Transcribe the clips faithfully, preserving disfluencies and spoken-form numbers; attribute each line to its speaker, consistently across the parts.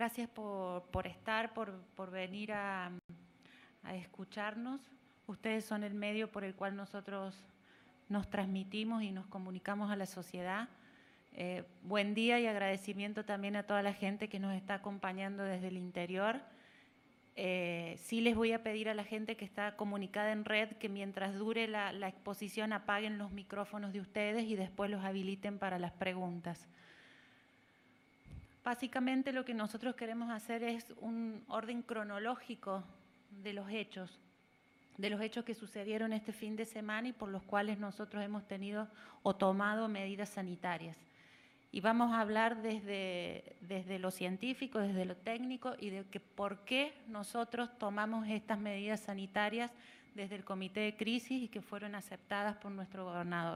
Speaker 1: gracias por, por estar, por, por venir a, a escucharnos. Ustedes son el medio por el cual nosotros nos transmitimos y nos comunicamos a la sociedad. Eh, buen día y agradecimiento también a toda la gente que nos está acompañando desde el interior. Eh, sí les voy a pedir a la gente que está comunicada en red que mientras dure la, la exposición apaguen los micrófonos de ustedes y después los habiliten para las preguntas. Básicamente lo que nosotros queremos hacer es un orden cronológico de los hechos, de los hechos que sucedieron este fin de semana y por los cuales nosotros hemos tenido o tomado medidas sanitarias. Y vamos a hablar desde, desde lo científico, desde lo técnico y de que por qué nosotros tomamos estas medidas sanitarias desde el Comité de Crisis y que fueron aceptadas por nuestro gobernador.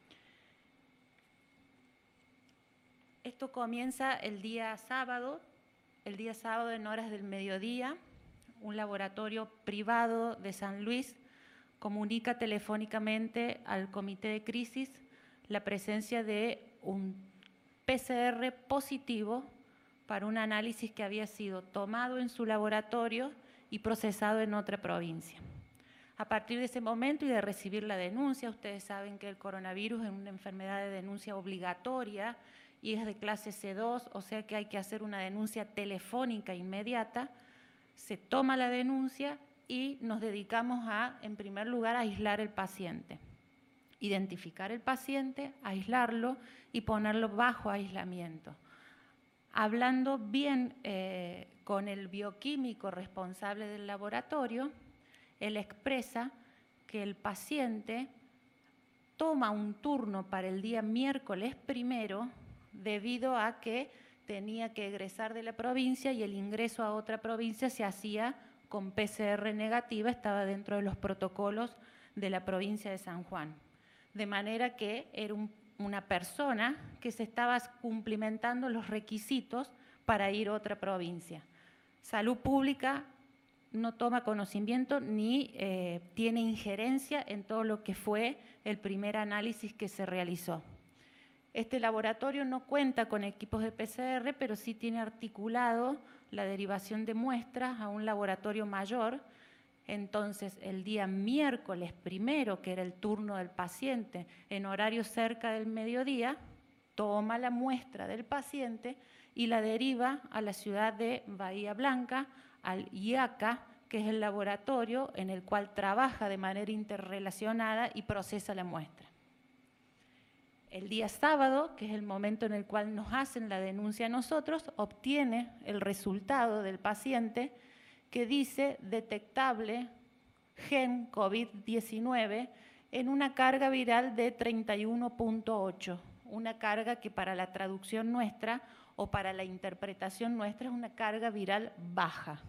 Speaker 1: Esto comienza el día sábado, el día sábado en horas del mediodía. Un laboratorio privado de San Luis comunica telefónicamente al Comité de Crisis la presencia de un P C R positivo para un análisis que había sido tomado en su laboratorio y procesado en otra provincia. A partir de ese momento y de recibir la denuncia, ustedes saben que el coronavirus es una enfermedad de denuncia obligatoria y es de clase C dos, o sea que hay que hacer una denuncia telefónica inmediata. Se toma la denuncia y nos dedicamos a, en primer lugar, a aislar el paciente. Identificar el paciente, aislarlo y ponerlo bajo aislamiento. Hablando bien eh, con el bioquímico responsable del laboratorio, él expresa que el paciente toma un turno para el día miércoles primero debido a que tenía que egresar de la provincia y el ingreso a otra provincia se hacía con P C R negativa, estaba dentro de los protocolos de la provincia de San Juan. De manera que era un, una persona que se estaba cumplimentando los requisitos para ir a otra provincia. Salud Pública no toma conocimiento ni eh, tiene injerencia en todo lo que fue el primer análisis que se realizó. Este laboratorio no cuenta con equipos de P C R, pero sí tiene articulado la derivación de muestras a un laboratorio mayor. Entonces, el día miércoles primero, que era el turno del paciente, en horario cerca del mediodía, toma la muestra del paciente y la deriva a la ciudad de Bahía Blanca, al I A C A, que es el laboratorio en el cual trabaja de manera interrelacionada y procesa la muestra. El día sábado, que es el momento en el cual nos hacen la denuncia a nosotros, obtiene el resultado del paciente que dice detectable gen COVID diecinueve en una carga viral de treinta y uno punto ocho, una carga que para la traducción nuestra o para la interpretación nuestra es una carga viral baja.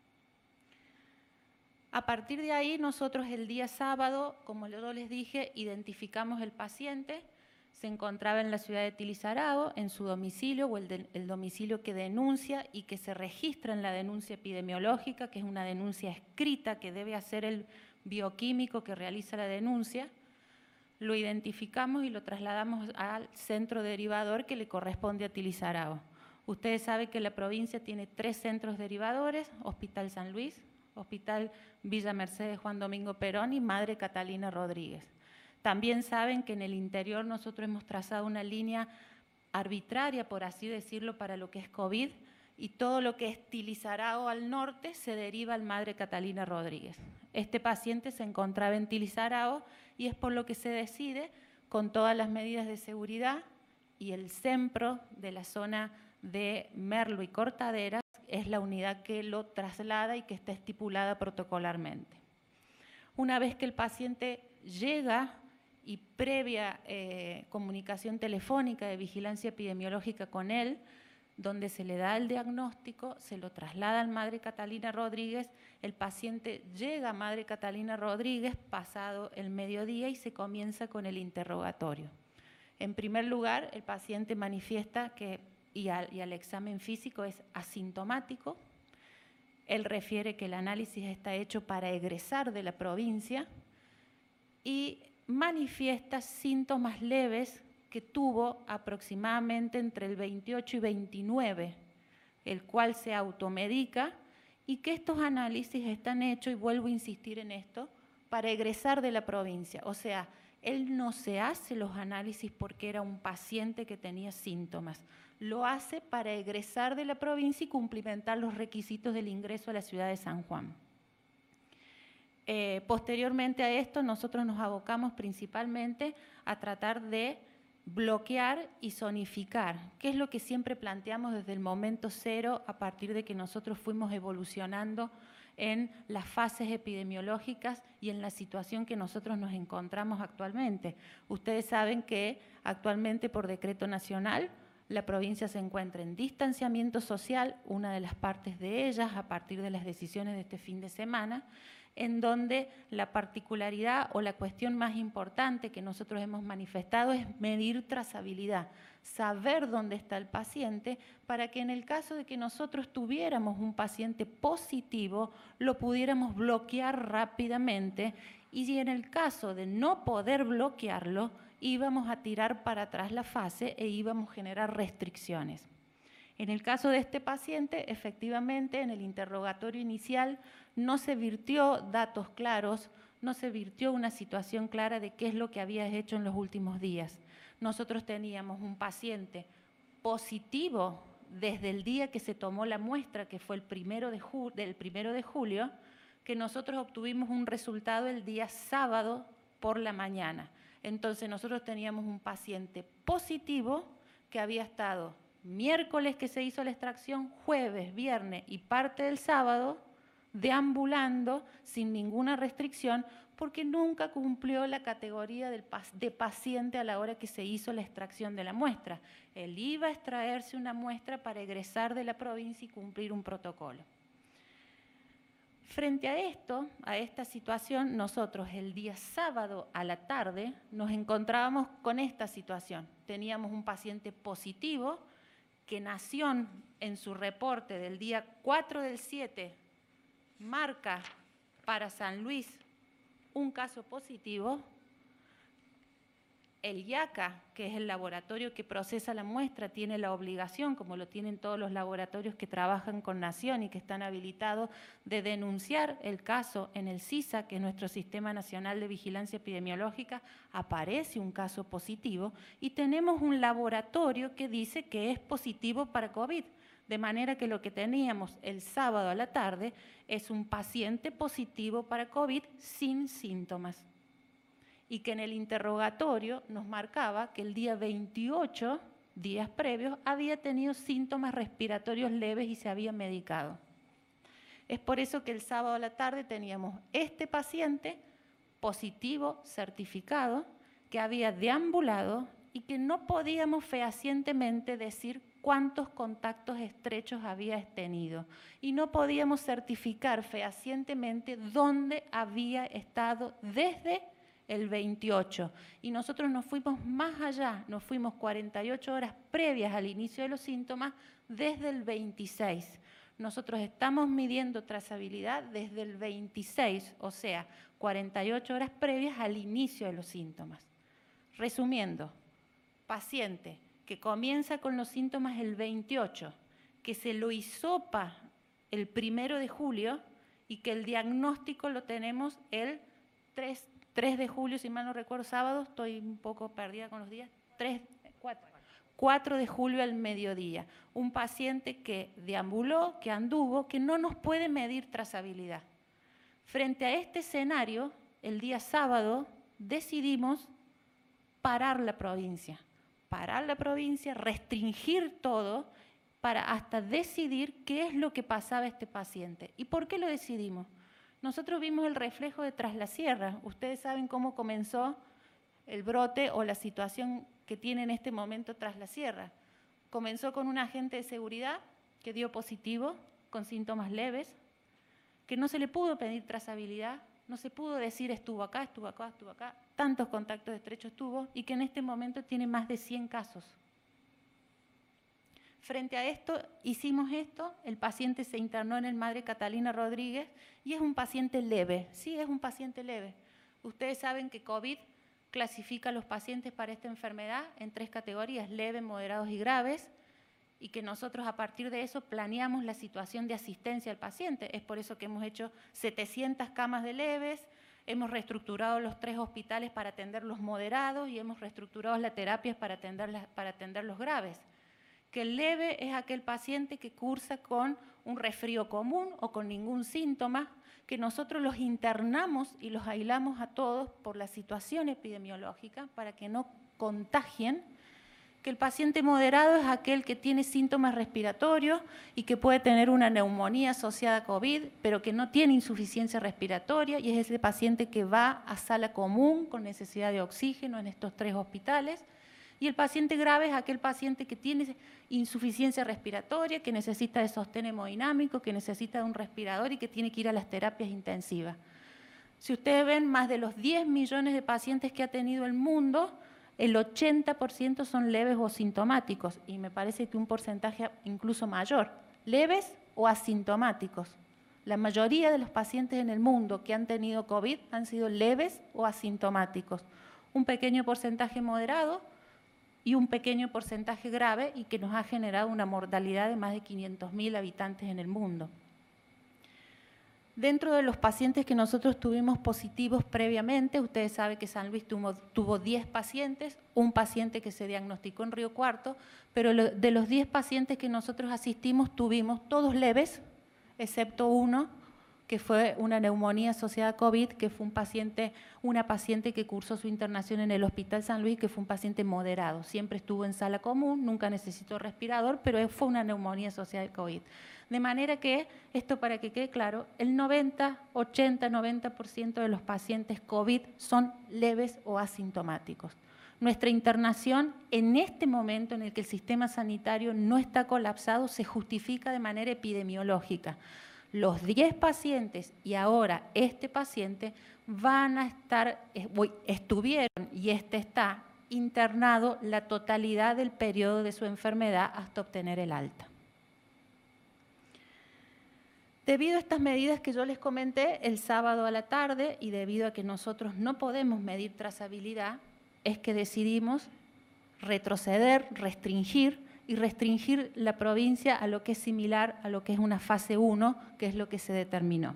Speaker 1: A partir de ahí nosotros el día sábado, como yo les dije, identificamos el paciente. Se encontraba en la ciudad de Tilizarao, en su domicilio o el, de, el domicilio que denuncia y que se registra en la denuncia epidemiológica, que es una denuncia escrita que debe hacer el bioquímico que realiza la denuncia. Lo identificamos y lo trasladamos al centro derivador que le corresponde a Tilizarao. Ustedes saben que la provincia tiene tres centros derivadores: Hospital San Luis, Hospital Villa Mercedes Juan Domingo Perón y Madre Catalina Rodríguez. También saben que en el interior nosotros hemos trazado una línea arbitraria, por así decirlo, para lo que es COVID, y todo lo que es Tilizarao al norte se deriva al Madre Catalina Rodríguez. Este paciente se encontraba en Tilizarao y es por lo que se decide, con todas las medidas de seguridad, y el CEMPRO de la zona de Merlo y Cortaderas es la unidad que lo traslada y que está estipulada protocolarmente. Una vez que el paciente llega y previa eh, comunicación telefónica de vigilancia epidemiológica con él, donde se le da el diagnóstico, se lo traslada al Madre Catalina Rodríguez, el paciente llega a Madre Catalina Rodríguez pasado el mediodía y se comienza con el interrogatorio. En primer lugar, el paciente manifiesta que, y al, y al examen físico, es asintomático. Él refiere que el análisis está hecho para egresar de la provincia y manifiesta síntomas leves que tuvo aproximadamente entre el veintiocho y veintinueve el cual se automedica, y que estos análisis están hechos, y vuelvo a insistir en esto, para egresar de la provincia. O sea, él no se hace los análisis porque era un paciente que tenía síntomas. Lo hace para egresar de la provincia y cumplimentar los requisitos del ingreso a la ciudad de San Juan. Eh, posteriormente a esto, nosotros nos abocamos principalmente a tratar de bloquear y zonificar, que es lo que siempre planteamos desde el momento cero a partir de que nosotros fuimos evolucionando en las fases epidemiológicas y en la situación que nosotros nos encontramos actualmente. Ustedes saben que actualmente por decreto nacional la provincia se encuentra en distanciamiento social, una de las partes de ellas a partir de las decisiones de este fin de semana, en donde la particularidad o la cuestión más importante que nosotros hemos manifestado es medir trazabilidad, saber dónde está el paciente para que en el caso de que nosotros tuviéramos un paciente positivo, lo pudiéramos bloquear rápidamente, y si en el caso de no poder bloquearlo, íbamos a tirar para atrás la fase e íbamos a generar restricciones. En el caso de este paciente, efectivamente, en el interrogatorio inicial no se virtió datos claros, no se virtió una situación clara de qué es lo que había hecho en los últimos días. Nosotros teníamos un paciente positivo desde el día que se tomó la muestra, que fue el primero de ju- del primero de julio, que nosotros obtuvimos un resultado el día sábado por la mañana. Entonces nosotros teníamos un paciente positivo que había estado miércoles que se hizo la extracción, jueves, viernes y parte del sábado, deambulando sin ninguna restricción, porque nunca cumplió la categoría del, de paciente a la hora que se hizo la extracción de la muestra. Él iba a extraerse una muestra para egresar de la provincia y cumplir un protocolo. Frente a esto, a esta situación, nosotros el día sábado a la tarde nos encontrábamos con esta situación. Teníamos un paciente positivo que Nación en su reporte del día cuatro del siete marca para San Luis un caso positivo. El I A C A, que es el laboratorio que procesa la muestra, tiene la obligación, como lo tienen todos los laboratorios que trabajan con Nación y que están habilitados, de denunciar el caso en el CISA, que es nuestro Sistema Nacional de Vigilancia Epidemiológica. Aparece un caso positivo y tenemos un laboratorio que dice que es positivo para COVID. De manera que lo que teníamos el sábado a la tarde es un paciente positivo para COVID sin síntomas. Y que en el interrogatorio nos marcaba que el día veintiocho, días previos, había tenido síntomas respiratorios leves y se había medicado. Es por eso que el sábado a la tarde teníamos este paciente positivo, certificado, que había deambulado y que no podíamos fehacientemente decir cuántos contactos estrechos había tenido. Y no podíamos certificar fehacientemente dónde había estado desde el veintiocho, y nosotros nos fuimos más allá, nos fuimos cuarenta y ocho horas previas al inicio de los síntomas desde el veintiséis. Nosotros estamos midiendo trazabilidad desde el veintiséis, o sea, cuarenta y ocho horas previas al inicio de los síntomas. Resumiendo, paciente que comienza con los síntomas el veintiocho, que se lo hisopa el primero de julio y que el diagnóstico lo tenemos el tres de julio, si mal no recuerdo, sábado, estoy un poco perdida con los días, tres, cuatro, cuatro de julio al mediodía. Un paciente que deambuló, que anduvo, que no nos puede medir trazabilidad. Frente a este escenario, el día sábado decidimos parar la provincia, parar la provincia, restringir todo para hasta decidir qué es lo que pasaba a este paciente. ¿Y por qué lo decidimos? Nosotros vimos el reflejo de Tras la Sierra. Ustedes saben cómo comenzó el brote o la situación que tiene en este momento Tras la Sierra. Comenzó con un agente de seguridad que dio positivo, con síntomas leves, que no se le pudo pedir trazabilidad, no se pudo decir estuvo acá, estuvo acá, estuvo acá, tantos contactos estrechos tuvo, y que en este momento tiene más de cien casos. Frente a esto, hicimos esto, el paciente se internó en el Madre Catalina Rodríguez y es un paciente leve, sí, es un paciente leve. Ustedes saben que COVID clasifica a los pacientes para esta enfermedad en tres categorías, leves, moderados y graves, y que nosotros a partir de eso planeamos la situación de asistencia al paciente. Es por eso que hemos hecho setecientas camas de leves, hemos reestructurado los tres hospitales para atender los moderados y hemos reestructurado las terapias para atender, las, para atender los graves. Que el leve es aquel paciente que cursa con un resfrío común o con ningún síntoma, que nosotros los internamos y los aislamos a todos por la situación epidemiológica para que no contagien. Que el paciente moderado es aquel que tiene síntomas respiratorios y que puede tener una neumonía asociada a COVID, pero que no tiene insuficiencia respiratoria, y es ese paciente que va a sala común con necesidad de oxígeno en estos tres hospitales. Y el paciente grave es aquel paciente que tiene insuficiencia respiratoria, que necesita de sostén hemodinámico, que necesita de un respirador y que tiene que ir a las terapias intensivas. Si ustedes ven, más de los diez millones de pacientes que ha tenido el mundo, el ochenta por ciento son leves o asintomáticos, y me parece que un porcentaje incluso mayor, leves o asintomáticos. La mayoría de los pacientes en el mundo que han tenido COVID han sido leves o asintomáticos. Un pequeño porcentaje moderado y un pequeño porcentaje grave, y que nos ha generado una mortalidad de más de quinientos mil habitantes en el mundo. Dentro de los pacientes que nosotros tuvimos positivos previamente, ustedes saben que San Luis tuvo, tuvo diez pacientes, un paciente que se diagnosticó en Río Cuarto, pero lo, de los diez pacientes que nosotros asistimos tuvimos todos leves, excepto uno, que fue una neumonía asociada a COVID, que fue un paciente, una paciente que cursó su internación en el Hospital San Luis, que fue un paciente moderado. Siempre estuvo en sala común, nunca necesitó respirador, pero fue una neumonía asociada al COVID. De manera que, esto para que quede claro, el noventa, ochenta, noventa por ciento de los pacientes COVID son leves o asintomáticos. Nuestra internación en este momento en el que el sistema sanitario no está colapsado se justifica de manera epidemiológica. Los diez pacientes y ahora este paciente van a estar, estuvieron y este está internado la totalidad del periodo de su enfermedad hasta obtener el alta. Debido a estas medidas que yo les comenté el sábado a la tarde y debido a que nosotros no podemos medir trazabilidad, es que decidimos retroceder, restringir y restringir la provincia a lo que es similar a lo que es una fase uno, que es lo que se determinó.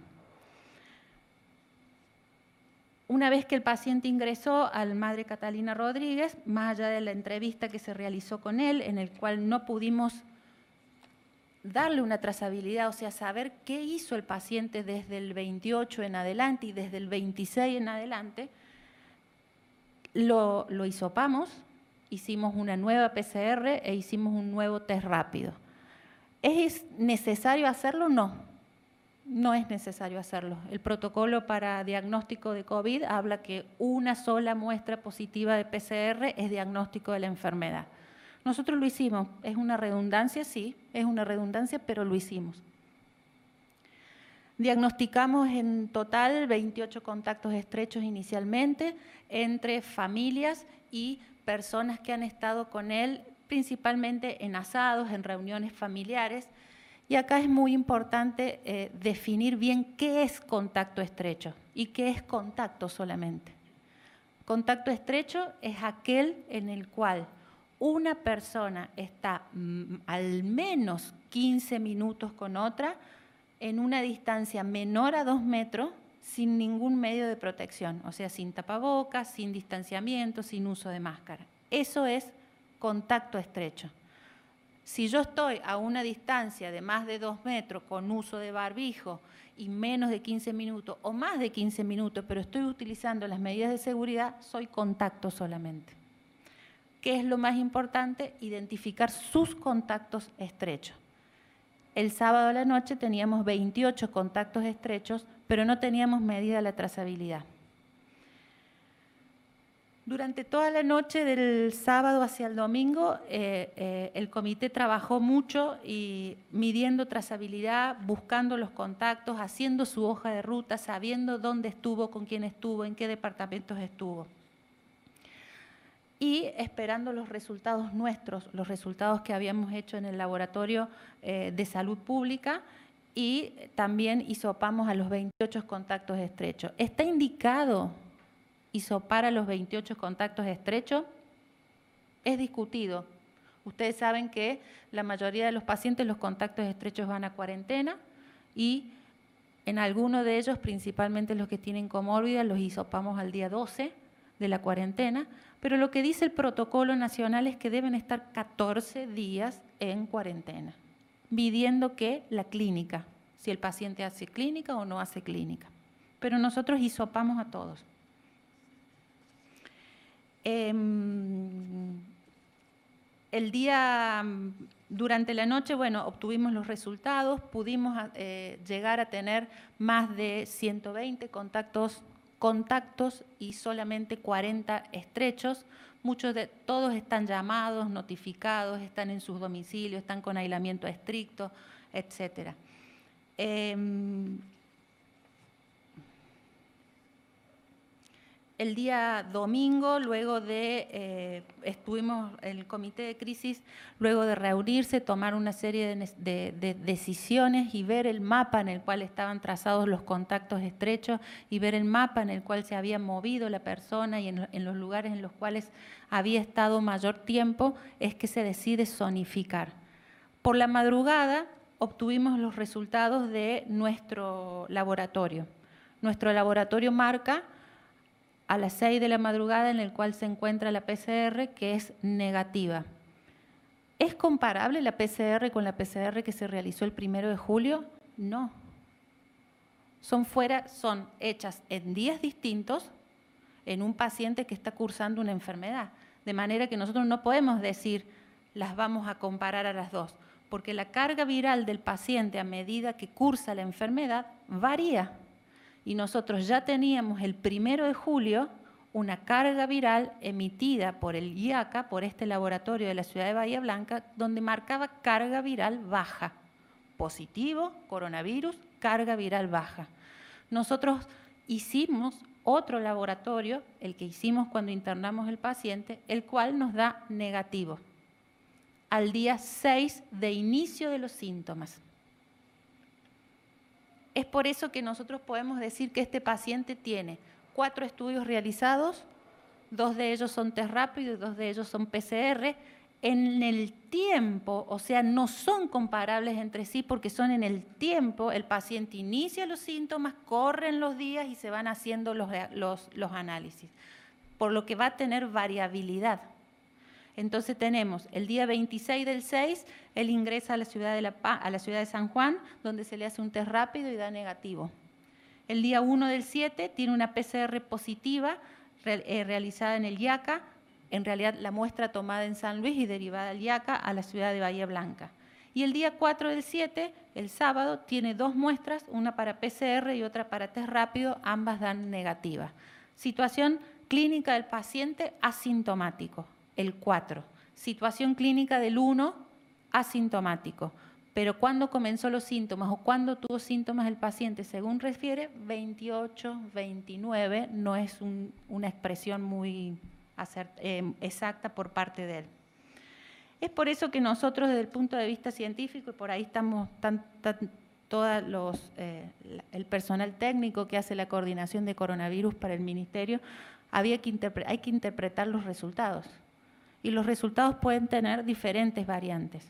Speaker 1: Una vez que el paciente ingresó al Madre Catalina Rodríguez, más allá de la entrevista que se realizó con él, en el cual no pudimos darle una trazabilidad, o sea, saber qué hizo el paciente desde el veintiocho en adelante y desde el veintiséis en adelante, lo, lo hisopamos, hicimos una nueva P C R e hicimos un nuevo test rápido. ¿Es necesario hacerlo? No, no es necesario hacerlo. El protocolo para diagnóstico de COVID habla que una sola muestra positiva de P C R es diagnóstico de la enfermedad. Nosotros lo hicimos, es una redundancia, sí, es una redundancia, pero lo hicimos. Diagnosticamos en total veintiocho contactos estrechos inicialmente entre familias y personas que han estado con él, principalmente en asados, en reuniones familiares. Y acá es muy importante eh, definir bien qué es contacto estrecho y qué es contacto solamente. Contacto estrecho es aquel en el cual una persona está mm, al menos quince minutos con otra en una distancia menor a dos metros sin ningún medio de protección, o sea, sin tapabocas, sin distanciamiento, sin uso de máscara. Eso es contacto estrecho. Si yo estoy a una distancia de más de dos metros con uso de barbijo y menos de quince minutos o más de quince minutos, pero estoy utilizando las medidas de seguridad, soy contacto solamente. ¿Qué es lo más importante? Identificar sus contactos estrechos. El sábado a la noche teníamos veintiocho contactos estrechos, pero no teníamos medida la trazabilidad. Durante toda la noche del sábado hacia el domingo, eh, eh, el comité trabajó mucho y midiendo trazabilidad, buscando los contactos, haciendo su hoja de ruta, sabiendo dónde estuvo, con quién estuvo, en qué departamentos estuvo. Y esperando los resultados nuestros, los resultados que habíamos hecho en el laboratorio eh, de salud pública, y también hisopamos a los veintiocho contactos estrechos. ¿Está indicado hisopar a los veintiocho contactos estrechos? Es discutido, Ustedes saben que la mayoría de los pacientes, los contactos estrechos van a cuarentena y en algunos de ellos, principalmente los que tienen comórbidas, los hisopamos al día doce de la cuarentena, pero lo que dice el protocolo nacional es que deben estar catorce días en cuarentena, midiendo que la clínica, si el paciente hace clínica o no hace clínica. Pero nosotros hisopamos a todos. Eh, el día, durante la noche, bueno, obtuvimos los resultados, pudimos eh, llegar a tener más de ciento veinte contactos, contactos y solamente cuarenta estrechos. Muchos de todos están llamados, notificados, están en sus domicilios, están con aislamiento estricto, etcétera. Eh, El día domingo, luego de, eh, estuvimos en el comité de crisis, luego de reunirse, tomar una serie de, de, de decisiones y ver el mapa en el cual estaban trazados los contactos estrechos y ver el mapa en el cual se había movido la persona y en, en los lugares en los cuales había estado mayor tiempo, es que se decide zonificar. Por la madrugada obtuvimos los resultados de nuestro laboratorio. Nuestro laboratorio marca a las seis de la madrugada, en el cual se encuentra la P C R, que es negativa. ¿Es comparable la P C R con la P C R que se realizó el primero de julio? No. Son, fuera, son hechas en días distintos en un paciente que está cursando una enfermedad. De manera que nosotros no podemos decir las vamos a comparar a las dos, porque la carga viral del paciente a medida que cursa la enfermedad varía. Y nosotros ya teníamos el primero de julio una carga viral emitida por el I A C A, por este laboratorio de la ciudad de Bahía Blanca, donde marcaba carga viral baja. Positivo, coronavirus, carga viral baja. Nosotros hicimos otro laboratorio, el que hicimos cuando internamos el paciente, el cual nos da negativo, al día seis de inicio de los síntomas. Es por eso que nosotros podemos decir que este paciente tiene cuatro estudios realizados, dos de ellos son test rápido y dos de ellos son P C R. En el tiempo, o sea, no son comparables entre sí porque son en el tiempo, el paciente inicia los síntomas, corren los días y se van haciendo los, los, los análisis, por lo que va a tener variabilidad. Entonces tenemos el día veintiséis del seis, él ingresa a la, ciudad de la Paz, a la ciudad de San Juan, donde se le hace un test rápido y da negativo. El día uno del siete tiene una P C R positiva re, eh, realizada en el I A C A, en realidad la muestra tomada en San Luis y derivada al I A C A a la ciudad de Bahía Blanca. Y el día cuatro del siete, el sábado, tiene dos muestras, una para P C R y otra para test rápido, ambas dan negativa. Situación clínica del paciente asintomático. El cuatro. Situación clínica del uno, asintomático. Pero ¿cuándo comenzó los síntomas o cuándo tuvo síntomas el paciente? Según refiere, veintiocho, veintinueve, no es un, una expresión muy acert, eh, exacta por parte de él. Es por eso que nosotros desde el punto de vista científico, y por ahí estamos tan, tan, todos los, eh, el personal técnico que hace la coordinación de coronavirus para el ministerio, había que hay que interpretar los resultados. Y los resultados pueden tener diferentes variantes.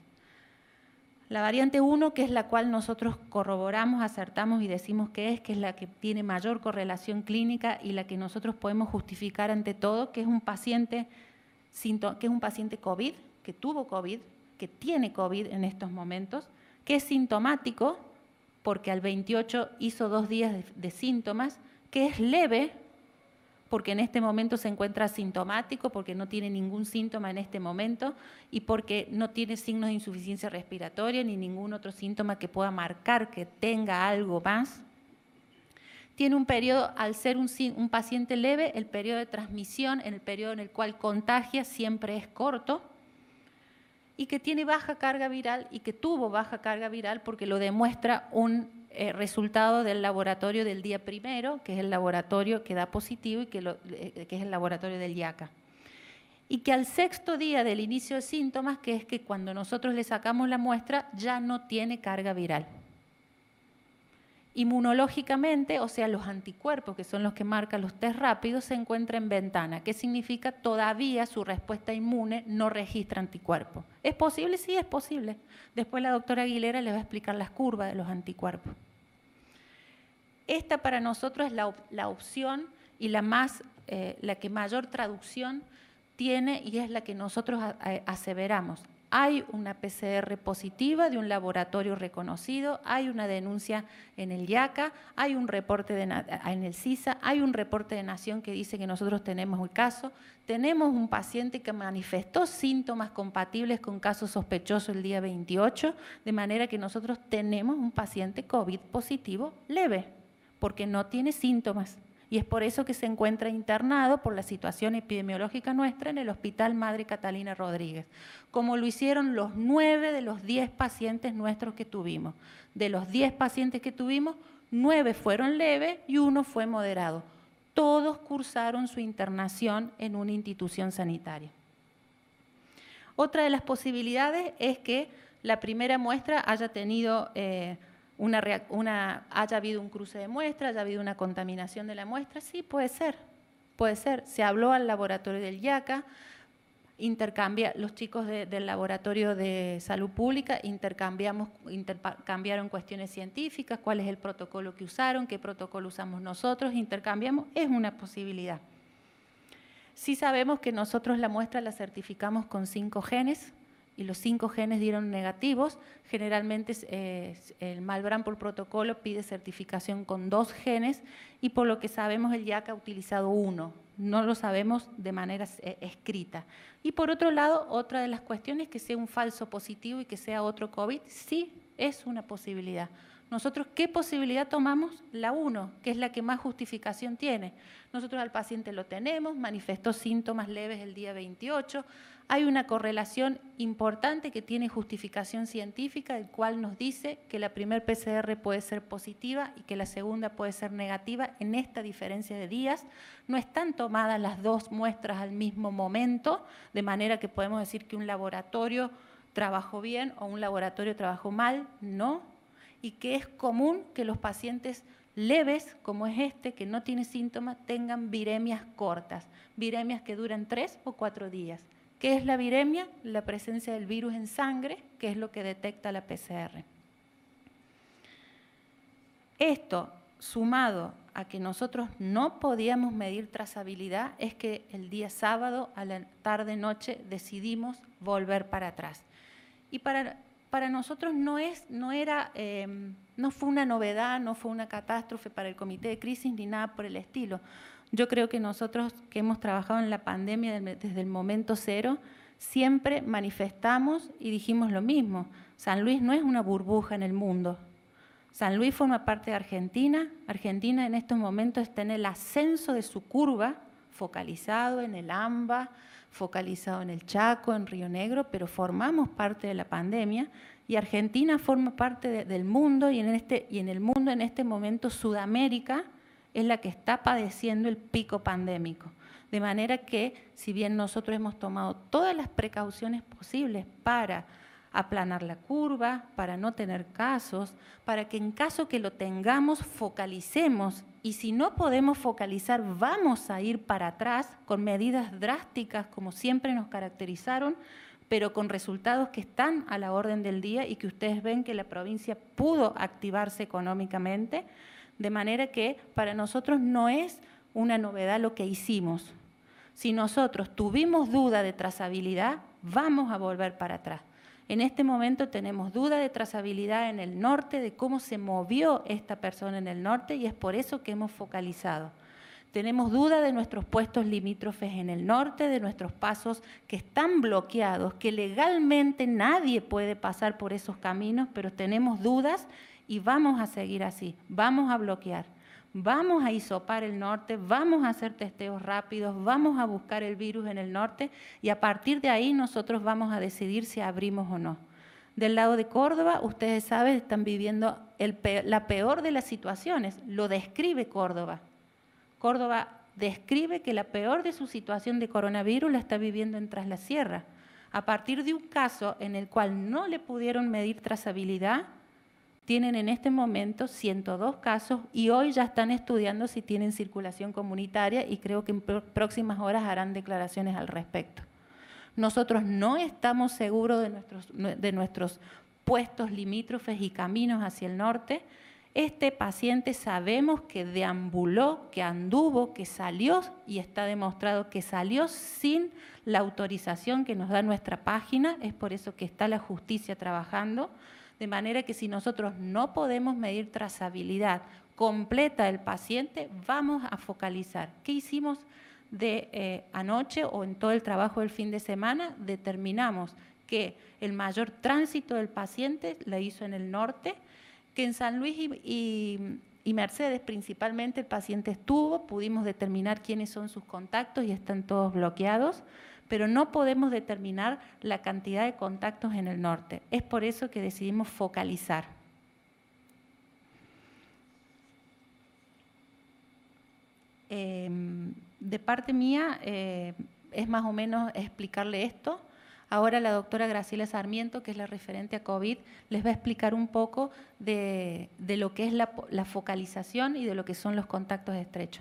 Speaker 1: La variante uno, que es la cual nosotros corroboramos, acertamos y decimos que es, que es la que tiene mayor correlación clínica y la que nosotros podemos justificar ante todo, que es un paciente, que es un paciente COVID, que tuvo COVID, que tiene COVID en estos momentos, que es sintomático, porque al veintiocho hizo dos días de, de síntomas, que es leve, porque en este momento se encuentra asintomático, porque no tiene ningún síntoma en este momento y porque no tiene signos de insuficiencia respiratoria ni ningún otro síntoma que pueda marcar que tenga algo más. Tiene un periodo, al ser un, un paciente leve, el periodo de transmisión, en el periodo en el cual contagia, siempre es corto, y que tiene baja carga viral y que tuvo baja carga viral porque lo demuestra un Eh, resultado del laboratorio del día primero, que es el laboratorio que da positivo y que, lo, eh, que es el laboratorio del I A C A. Y que al sexto día del inicio de síntomas, que es que cuando nosotros le sacamos la muestra, ya no tiene carga viral. Inmunológicamente, o sea, los anticuerpos, que son los que marcan los test rápidos, se encuentra en ventana. ¿Qué significa? Todavía su respuesta inmune no registra anticuerpos. ¿Es posible? Sí, es posible. Después la doctora Aguilera le va a explicar las curvas de los anticuerpos. Esta para nosotros es la, op la opción y la, más, eh, la que mayor traducción tiene y es la que nosotros a a aseveramos. Hay una P C R positiva de un laboratorio reconocido, hay una denuncia en el IACA, hay un reporte de, en el CISA, hay un reporte de Nación que dice que nosotros tenemos el caso, tenemos un paciente que manifestó síntomas compatibles con caso sospechoso el día veintiocho, de manera que nosotros tenemos un paciente COVID positivo leve, porque no tiene síntomas. Y es por eso que se encuentra internado por la situación epidemiológica nuestra en el Hospital Madre Catalina Rodríguez, como lo hicieron los nueve de los diez pacientes nuestros que tuvimos. De los diez pacientes que tuvimos, nueve fueron leves y uno fue moderado. Todos cursaron su internación en una institución sanitaria. Otra de las posibilidades es que la primera muestra haya tenido... Eh, Una, una, haya habido un cruce de muestra, haya habido una contaminación de la muestra, sí, puede ser, puede ser. Se habló al laboratorio del IACA, intercambia, los chicos de, del laboratorio de salud pública intercambiamos, intercambiaron cuestiones científicas, cuál es el protocolo que usaron, qué protocolo usamos nosotros, intercambiamos, es una posibilidad. Sí sabemos que nosotros la muestra la certificamos con cinco genes, y los cinco genes dieron negativos. Generalmente eh, el Malbrán por protocolo pide certificación con dos genes y por lo que sabemos el IACA ha utilizado uno, no lo sabemos de manera eh, escrita. Y por otro lado, otra de las cuestiones que sea un falso positivo y que sea otro COVID, sí es una posibilidad. Nosotros, ¿qué posibilidad tomamos? La uno, que es la que más justificación tiene. Nosotros al paciente lo tenemos, manifestó síntomas leves el día veintiocho, hay una correlación importante que tiene justificación científica, el cual nos dice que la primer P C R puede ser positiva y que la segunda puede ser negativa en esta diferencia de días. No están tomadas las dos muestras al mismo momento, de manera que podemos decir que un laboratorio trabajó bien o un laboratorio trabajó mal, no. Y que es común que los pacientes leves, como es este, que no tiene síntomas, tengan viremias cortas, viremias que duran tres o cuatro días. ¿Qué es la viremia? La presencia del virus en sangre, que es lo que detecta la P C R. Esto, sumado a que nosotros no podíamos medir trazabilidad, es que el día sábado, a la tarde-noche, decidimos volver para atrás. Y para... Para nosotros no, es, no, era, eh, no fue una novedad, no fue una catástrofe para el comité de crisis ni nada por el estilo. Yo creo que nosotros que hemos trabajado en la pandemia desde el momento cero, siempre manifestamos y dijimos lo mismo. San Luis no es una burbuja en el mundo. San Luis forma parte de Argentina. Argentina en estos momentos está en el ascenso de su curva, focalizado en el AMBA, focalizado en el Chaco, en Río Negro, pero formamos parte de la pandemia y Argentina forma parte de, del mundo y en, este, y en el mundo en este momento Sudamérica es la que está padeciendo el pico pandémico. De manera que, si bien nosotros hemos tomado todas las precauciones posibles para aplanar la curva, para no tener casos, para que en caso que lo tengamos, focalicemos. Y si no podemos focalizar, vamos a ir para atrás con medidas drásticas, como siempre nos caracterizaron, pero con resultados que están a la orden del día y que ustedes ven que la provincia pudo activarse económicamente, de manera que para nosotros no es una novedad lo que hicimos. Si nosotros tuvimos duda de trazabilidad, vamos a volver para atrás. En este momento tenemos duda de trazabilidad en el norte, de cómo se movió esta persona en el norte y es por eso que hemos focalizado. Tenemos duda de nuestros puestos limítrofes en el norte, de nuestros pasos que están bloqueados, que legalmente nadie puede pasar por esos caminos, pero tenemos dudas y vamos a seguir así, vamos a bloquear. Vamos a hisopar el norte, vamos a hacer testeos rápidos, vamos a buscar el virus en el norte y a partir de ahí nosotros vamos a decidir si abrimos o no. Del lado de Córdoba, ustedes saben, están viviendo el peor, la peor de las situaciones, lo describe Córdoba. Córdoba describe que la peor de su situación de coronavirus la está viviendo en Tras la Sierra. A partir de un caso en el cual no le pudieron medir trazabilidad, Tienen en este momento ciento dos casos y hoy ya están estudiando si tienen circulación comunitaria y creo que en próximas horas harán declaraciones al respecto. Nosotros no estamos seguros de nuestros, de nuestros puestos limítrofes y caminos hacia el norte. Este paciente sabemos que deambuló, que anduvo, que salió y está demostrado que salió sin la autorización que nos da nuestra página, es por eso que está la justicia trabajando, de manera que si nosotros no podemos medir trazabilidad completa del paciente, vamos a focalizar. ¿Qué hicimos de eh, anoche o en todo el trabajo del fin de semana? Determinamos que el mayor tránsito del paciente lo hizo en el norte, que en San Luis y, y, y Mercedes principalmente el paciente estuvo, pudimos determinar quiénes son sus contactos y están todos bloqueados, pero no podemos determinar la cantidad de contactos en el norte. Es por eso que decidimos focalizar. Eh, de parte mía, eh, es más o menos explicarle esto. Ahora la doctora Graciela Sarmiento, que es la referente a COVID, les va a explicar un poco de, de lo que es la, la focalización y de lo que son los contactos estrechos.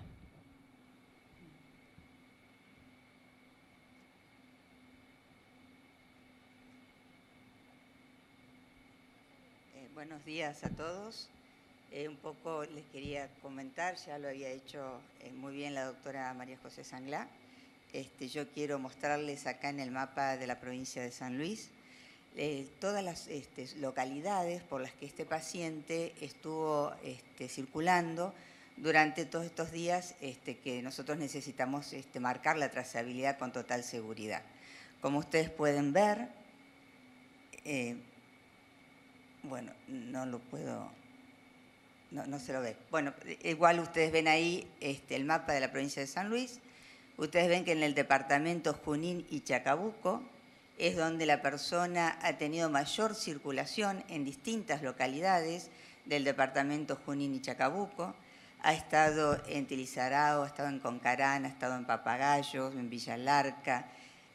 Speaker 2: Eh, buenos días a todos. Eh, un poco les quería comentar, ya lo había hecho eh, muy bien la doctora María José Sanglá. Este, yo quiero mostrarles acá en el mapa de la provincia de San Luis eh, todas las este, localidades por las que este paciente estuvo este, circulando durante todos estos días este, que nosotros necesitamos este, marcar la trazabilidad con total seguridad. Como ustedes pueden ver, eh, bueno, no lo puedo, no, no se lo ve. Bueno, igual ustedes ven ahí este, el mapa de la provincia de San Luis. Ustedes ven que en el departamento Junín y Chacabuco es donde la persona ha tenido mayor circulación en distintas localidades del departamento Junín y Chacabuco. Ha estado en Tilizarao, ha estado en Concarán, ha estado en Papagayos, en Villa Larca.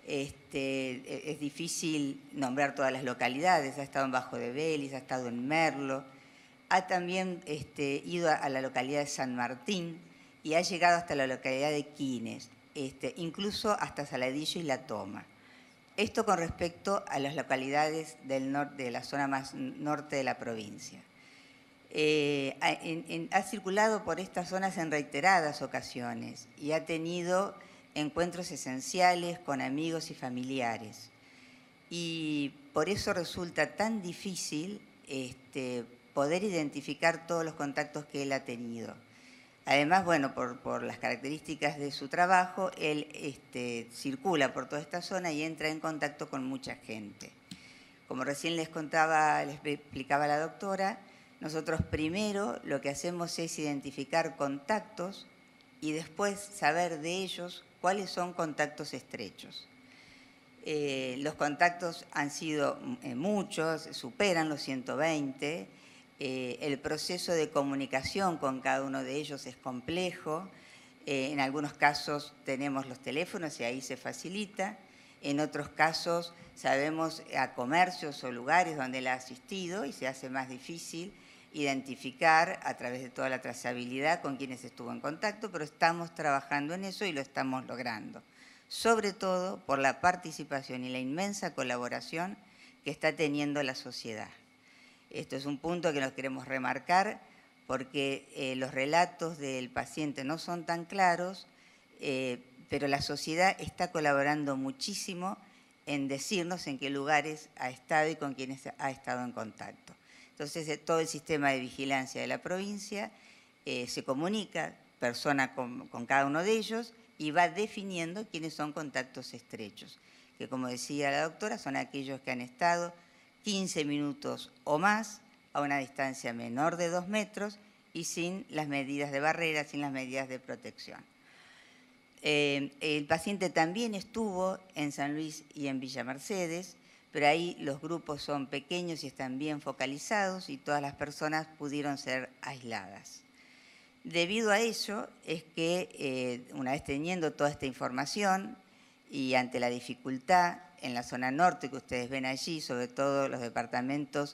Speaker 2: Este, es difícil nombrar todas las localidades. Ha estado en Bajo de Vélez, ha estado en Merlo. Ha también este, ido a la localidad de San Martín y ha llegado hasta la localidad de Quines. Este, incluso hasta Saladillo y La Toma. Esto con respecto a las localidades del norte, de la zona más norte de la provincia. Eh, en, en, ha circulado por estas zonas en reiteradas ocasiones y ha tenido encuentros esenciales con amigos y familiares. Y por eso resulta tan difícil este, poder identificar todos los contactos que él ha tenido. Además, bueno, por, por las características de su trabajo, él este, circula por toda esta zona y entra en contacto con mucha gente. Como recién les contaba, les explicaba la doctora, nosotros primero lo que hacemos es identificar contactos y después saber de ellos cuáles son contactos estrechos. Eh, los contactos han sido eh, muchos, superan los ciento veinte. Eh, el proceso de comunicación con cada uno de ellos es complejo. Eh, en algunos casos tenemos los teléfonos y ahí se facilita. En otros casos sabemos a comercios o lugares donde él ha asistido y se hace más difícil identificar a través de toda la trazabilidad con quienes estuvo en contacto, pero estamos trabajando en eso y lo estamos logrando. Sobre todo por la participación y la inmensa colaboración que está teniendo la sociedad. Esto es un punto que nos queremos remarcar porque eh, los relatos del paciente no son tan claros, eh, pero la sociedad está colaborando muchísimo en decirnos en qué lugares ha estado y con quiénes ha estado en contacto. Entonces, eh, todo el sistema de vigilancia de la provincia eh, se comunica persona con, con cada uno de ellos y va definiendo quiénes son contactos estrechos, que como decía la doctora, son aquellos que han estado quince minutos o más a una distancia menor de dos metros y sin las medidas de barrera, sin las medidas de protección. Eh, el paciente también estuvo en San Luis y en Villa Mercedes, pero ahí los grupos son pequeños y están bien focalizados y todas las personas pudieron ser aisladas. Debido a ello es que eh, una vez teniendo toda esta información y ante la dificultad en la zona norte que ustedes ven allí, sobre todo los departamentos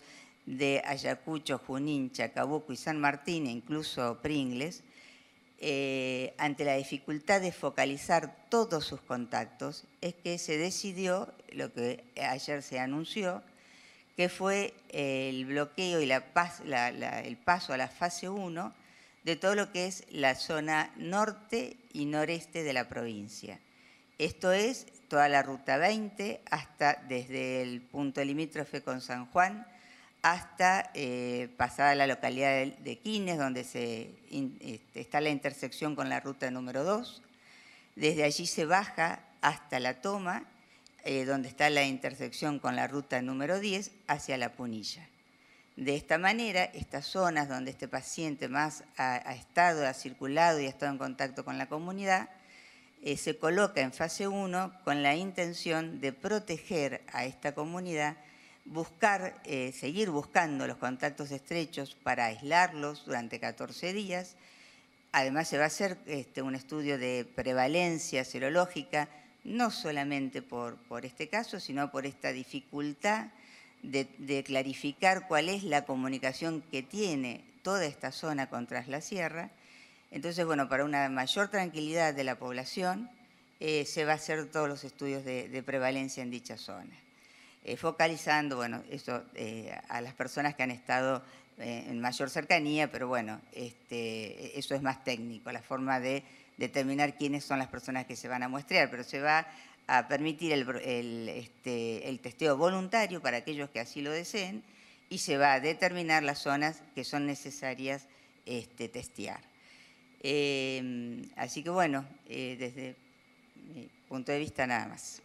Speaker 2: de Ayacucho, Junín, Chacabuco y San Martín, e incluso Pringles, eh, ante la dificultad de focalizar todos sus contactos, es que se decidió, lo que ayer se anunció, que fue el bloqueo y la pas, la, la, el paso a la fase uno de todo lo que es la zona norte y noreste de la provincia. Esto es toda la ruta veinte, hasta desde el punto limítrofe con San Juan, hasta eh, pasada la localidad de, de Quines, donde se, in, este, está la intersección con la ruta número dos. Desde allí se baja hasta La Toma, eh, donde está la intersección con la ruta número diez, hacia La Punilla. De esta manera, estas zonas donde este paciente más ha, ha estado, ha circulado y ha estado en contacto con la comunidad, eh, se coloca en fase uno con la intención de proteger a esta comunidad, buscar, eh, seguir buscando los contactos estrechos para aislarlos durante catorce días. Además, se va a hacer este, un estudio de prevalencia serológica, no solamente por, por este caso, sino por esta dificultad de, de clarificar cuál es la comunicación que tiene toda esta zona con Tras la Sierra. Entonces, bueno, para una mayor tranquilidad de la población, eh, se va a hacer todos los estudios de, de prevalencia en dicha zona. Eh, focalizando, bueno, eso, eh, a las personas que han estado eh, en mayor cercanía, pero bueno, este, eso es más técnico, la forma de determinar quiénes son las personas que se van a muestrear, pero se va a permitir el, el, este, el testeo voluntario para aquellos que así lo deseen y se va a determinar las zonas que son necesarias este, testear. Eh, así que bueno, eh, desde mi punto de vista nada más.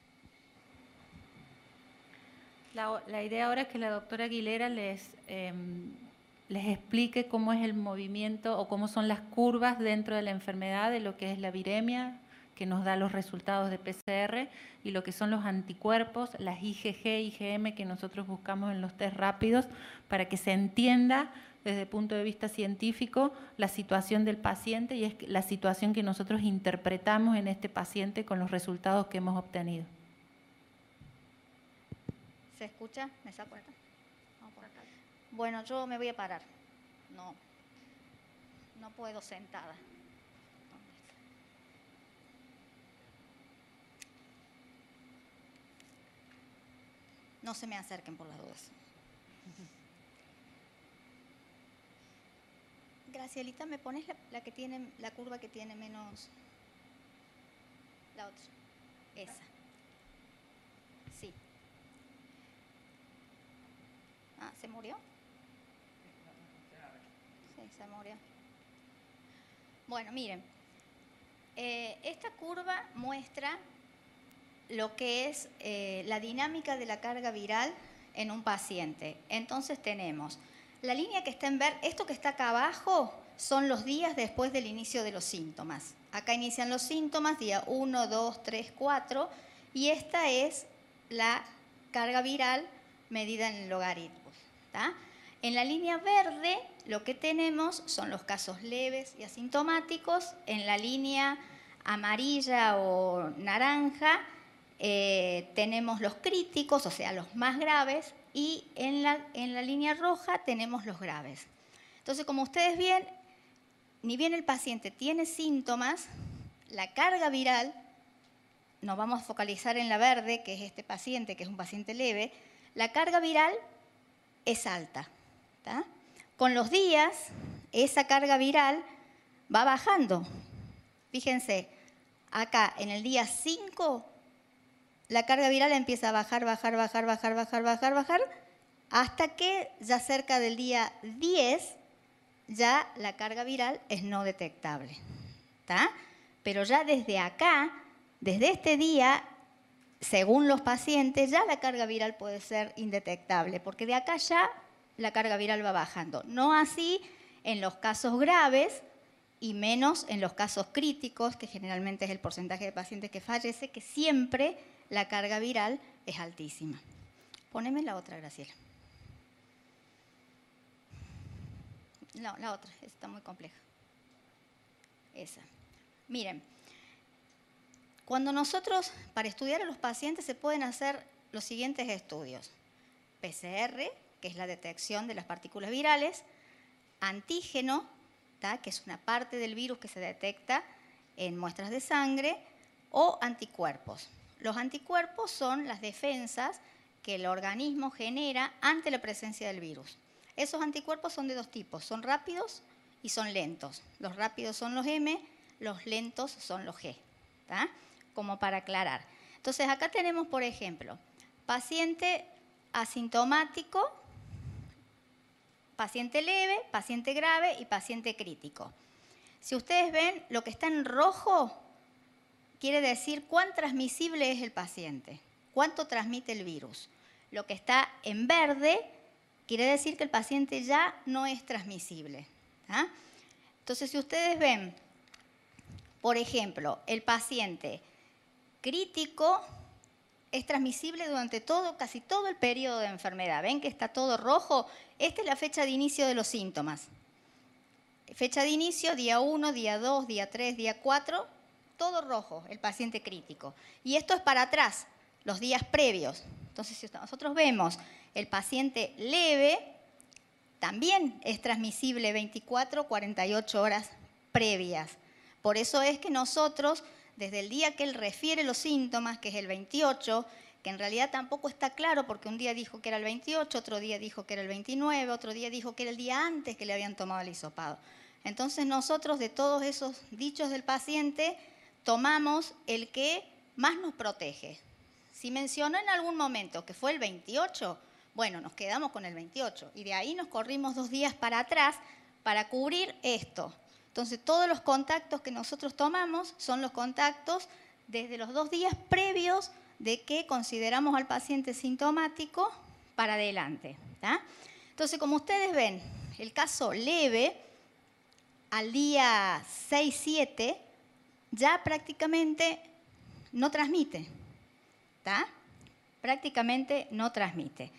Speaker 1: La, la idea ahora es que la doctora Aguilera les, eh, les explique cómo es el movimiento o cómo son las curvas dentro de la enfermedad de lo que es la viremia, que nos da los resultados de P C R, y lo que son los anticuerpos, las I G G, I G M que nosotros buscamos en los test rápidos, para que se entienda desde el punto de vista científico la situación del paciente y es la situación que nosotros interpretamos en este paciente con los resultados que hemos obtenido.
Speaker 3: ¿Se escucha? ¿Me saco acá? No, por acá. Bueno, yo me voy a parar. No, no puedo sentada. No se me acerquen por las dudas. Gracielita, ¿me pones la, la que tiene, la curva que tiene menos? La otra. Esa. Sí. Ah, ¿se murió? Sí, se murió. Bueno, miren. Eh, esta curva muestra lo que es eh, la dinámica de la carga viral en un paciente. Entonces tenemos la línea que está en verde, esto que está acá abajo son los días después del inicio de los síntomas. Acá inician los síntomas, día uno, dos, tres, cuatro, y esta es la carga viral medida en logaritmos. ¿Tá? En la línea verde lo que tenemos son los casos leves y asintomáticos. En la línea amarilla o naranja eh, tenemos los críticos, o sea, los más graves, y en la, en la línea roja tenemos los graves. Entonces, como ustedes ven, ni bien el paciente tiene síntomas, la carga viral, nos vamos a focalizar en la verde, que es este paciente, que es un paciente leve, la carga viral es alta. ¿Tá? Con los días, esa carga viral va bajando. Fíjense, acá en el día cinco, la carga viral empieza a bajar, bajar, bajar, bajar, bajar, bajar, bajar, hasta que ya cerca del día diez, ya la carga viral es no detectable. ¿Tá? Pero ya desde acá, desde este día, según los pacientes, ya la carga viral puede ser indetectable, porque de acá ya la carga viral va bajando. No así en los casos graves y menos en los casos críticos, que generalmente es el porcentaje de pacientes que fallece, que siempre la carga viral es altísima. Poneme la otra, Graciela. No, la otra, está muy compleja. Esa. Miren, cuando nosotros, para estudiar a los pacientes, se pueden hacer los siguientes estudios. P C R, que es la detección de las partículas virales, antígeno, ¿tá? Que es una parte del virus que se detecta en muestras de sangre, o anticuerpos. Los anticuerpos son las defensas que el organismo genera ante la presencia del virus. Esos anticuerpos son de dos tipos, son rápidos y son lentos. Los rápidos son los M, los lentos son los G, ¿tá? Como para aclarar. Entonces acá tenemos, por ejemplo, paciente asintomático, paciente leve, paciente grave y paciente crítico. Si ustedes ven, lo que está en rojo quiere decir cuán transmisible es el paciente, cuánto transmite el virus. Lo que está en verde quiere decir que el paciente ya no es transmisible, ¿tá? Entonces, si ustedes ven, por ejemplo, el paciente crítico es transmisible durante todo, casi todo el periodo de enfermedad. ¿Ven que está todo rojo? Esta es la fecha de inicio de los síntomas. Fecha de inicio, día uno, día dos, día tres, día cuatro, todo rojo, el paciente crítico. Y esto es para atrás, los días previos. Entonces, si nosotros vemos el paciente leve, también es transmisible veinticuatro a cuarenta y ocho horas previas. Por eso es que nosotros, desde el día que él refiere los síntomas, que es el veintiocho, que en realidad tampoco está claro porque un día dijo que era el veintiocho, otro día dijo que era el veintinueve, otro día dijo que era el día antes que le habían tomado el hisopado. Entonces nosotros de todos esos dichos del paciente tomamos el que más nos protege. Si mencionó en algún momento que fue el veintiocho, bueno, nos quedamos con el veintiocho y de ahí nos corrimos dos días para atrás para cubrir esto. Entonces todos los contactos que nosotros tomamos son los contactos desde los dos días previos de que consideramos al paciente sintomático para adelante, ¿tá? Entonces, como ustedes ven, el caso leve, al día seis siete, ya prácticamente no transmite, ¿tá? Prácticamente no transmite.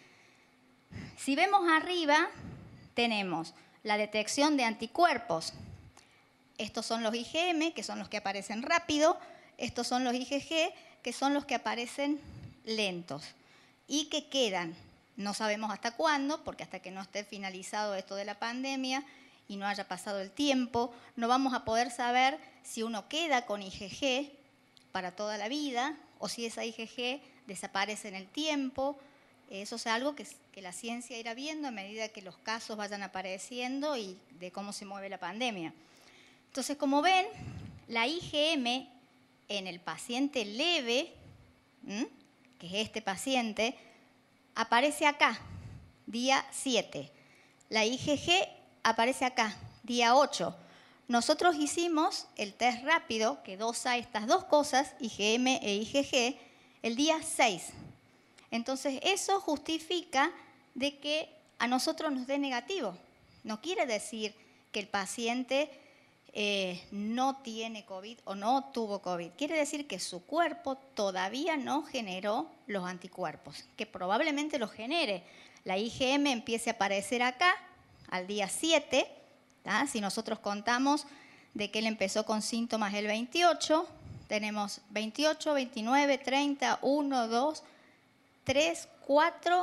Speaker 3: Si vemos arriba, tenemos la detección de anticuerpos. Estos son los I G M, que son los que aparecen rápido. Estos son los I G G, que son los que aparecen lentos y que quedan. No sabemos hasta cuándo, porque hasta que no esté finalizado esto de la pandemia y no haya pasado el tiempo, no vamos a poder saber si uno queda con I G G para toda la vida o si esa I G G desaparece en el tiempo. Eso es algo que, que la ciencia irá viendo a medida que los casos vayan apareciendo y de cómo se mueve la pandemia. Entonces, como ven, la I G M en el paciente leve, ¿m? que es este paciente, aparece acá, día siete. La I G G aparece acá, día ocho. Nosotros hicimos el test rápido que dosa estas dos cosas, I G M e I G G, el día seis. Entonces, eso justifica de que a nosotros nos dé negativo. No quiere decir que el paciente eh, no tiene COVID o no tuvo COVID. Quiere decir que su cuerpo todavía no generó los anticuerpos, que probablemente los genere. La I G M empiece a aparecer acá, al día siete, ¿tá? Si nosotros contamos de que él empezó con síntomas el veintiocho, tenemos veintiocho, veintinueve, treinta, uno, dos, tres, cuatro,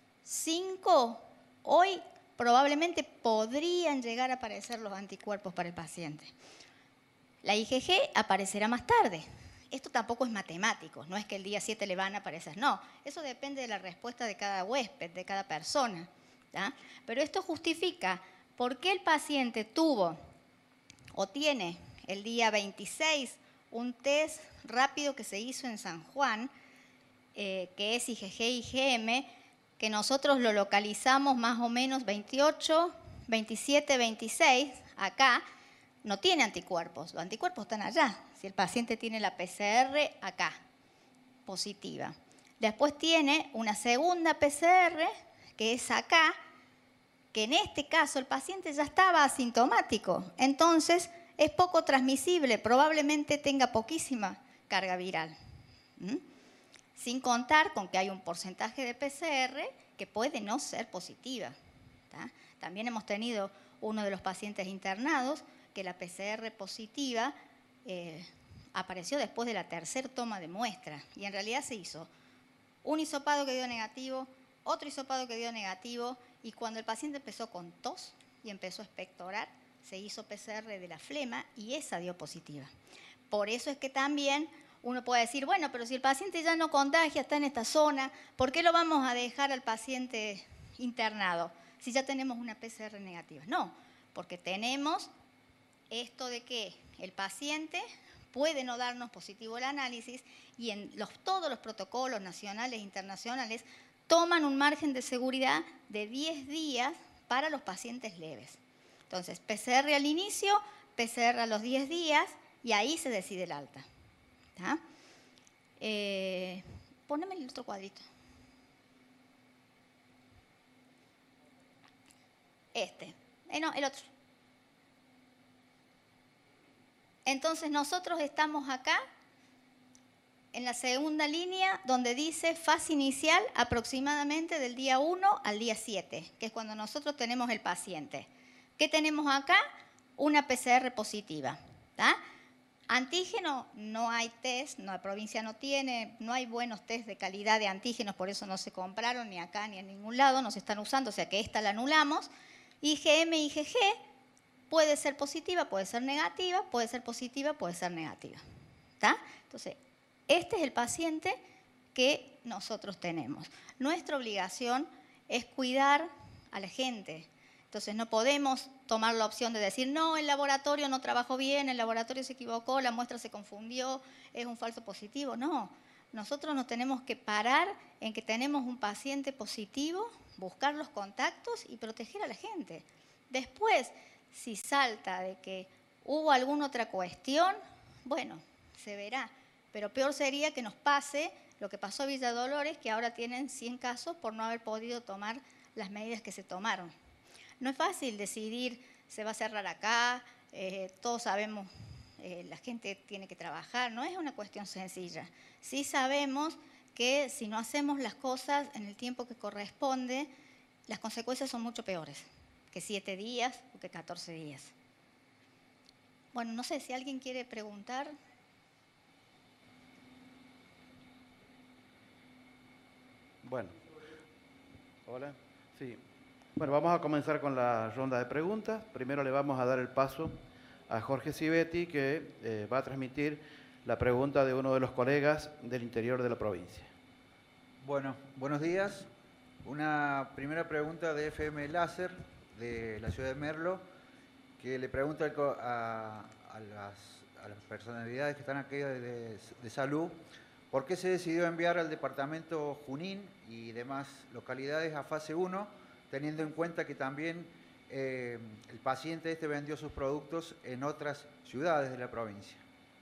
Speaker 3: cinco. Hoy probablemente podrían llegar a aparecer los anticuerpos para el paciente. La I G G aparecerá más tarde. Esto tampoco es matemático, no es que el día siete le van a aparecer, no. Eso depende de la respuesta de cada huésped, de cada persona, ¿tá? Pero esto justifica por qué el paciente tuvo o tiene el día veintiséis un test rápido que se hizo en San Juan, eh, que es I G G I G M, que nosotros lo localizamos más o menos veintiocho, veintisiete, veintiséis, acá, no tiene anticuerpos. Los anticuerpos están allá. Si el paciente tiene la P C R acá, positiva. Después tiene una segunda P C R, que es acá, que en este caso el paciente ya estaba asintomático. Entonces, es poco transmisible, probablemente tenga poquísima carga viral. ¿Mm? Sin contar con que hay un porcentaje de P C R que puede no ser positiva, ¿tá? También hemos tenido uno de los pacientes internados que la P C R positiva eh, apareció después de la tercera toma de muestra y en realidad se hizo un hisopado que dio negativo, otro hisopado que dio negativo, y cuando el paciente empezó con tos y empezó a expectorar, se hizo P C R de la flema y esa dio positiva. Por eso es que también uno puede decir, bueno, pero si el paciente ya no contagia, está en esta zona, ¿por qué lo vamos a dejar al paciente internado si ya tenemos una P C R negativa? No, porque tenemos esto de que el paciente puede no darnos positivo el análisis y en los, todos los protocolos nacionales e internacionales toman un margen de seguridad de diez días para los pacientes leves. Entonces, P C R al inicio, P C R a los diez días y ahí se decide el alta. ¿Tá? Eh, poneme el otro cuadrito. Este. Eh, no, el otro. Entonces, nosotros estamos acá en la segunda línea donde dice fase inicial aproximadamente del día uno al día siete, que es cuando nosotros tenemos el paciente. ¿Qué tenemos acá? Una P C R positiva. ¿Tá? Antígeno, no hay test, no, la provincia no tiene, no hay buenos test de calidad de antígenos, por eso no se compraron ni acá ni en ningún lado, no se están usando, o sea que esta la anulamos. I G M, I G G, puede ser positiva, puede ser negativa, puede ser positiva, puede ser negativa. ¿Tá? Entonces, este es el paciente que nosotros tenemos. Nuestra obligación es cuidar a la gente. Entonces, no podemos tomar la opción de decir, no, el laboratorio no trabajó bien, el laboratorio se equivocó, la muestra se confundió, es un falso positivo. No, nosotros nos tenemos que parar en que tenemos un paciente positivo, buscar los contactos y proteger a la gente. Después, si salta de que hubo alguna otra cuestión, bueno, se verá. Pero peor sería que nos pase lo que pasó a Villa Dolores, que ahora tienen cien casos por no haber podido tomar las medidas que se tomaron. No es fácil decidir, se va a cerrar acá, eh, todos sabemos, eh, la gente tiene que trabajar, no es una cuestión sencilla. Sí sabemos que si no hacemos las cosas en el tiempo que corresponde, las consecuencias son mucho peores que siete días o que catorce días. Bueno, no sé si alguien quiere preguntar.
Speaker 4: Bueno, hola, sí. Bueno, vamos a comenzar con la ronda de preguntas. Primero le vamos a dar el paso a Jorge Civetti, que eh, va a transmitir la pregunta de uno de los colegas del interior de la provincia.
Speaker 5: Bueno, buenos días. Una primera pregunta de F M Láser, de la ciudad de Merlo, que le pregunta a, a, las, a las personalidades que están aquí de, de, de salud, ¿por qué se decidió enviar al departamento Junín y demás localidades a fase uno, teniendo en cuenta que también eh, el paciente este vendió sus productos en otras ciudades de la provincia?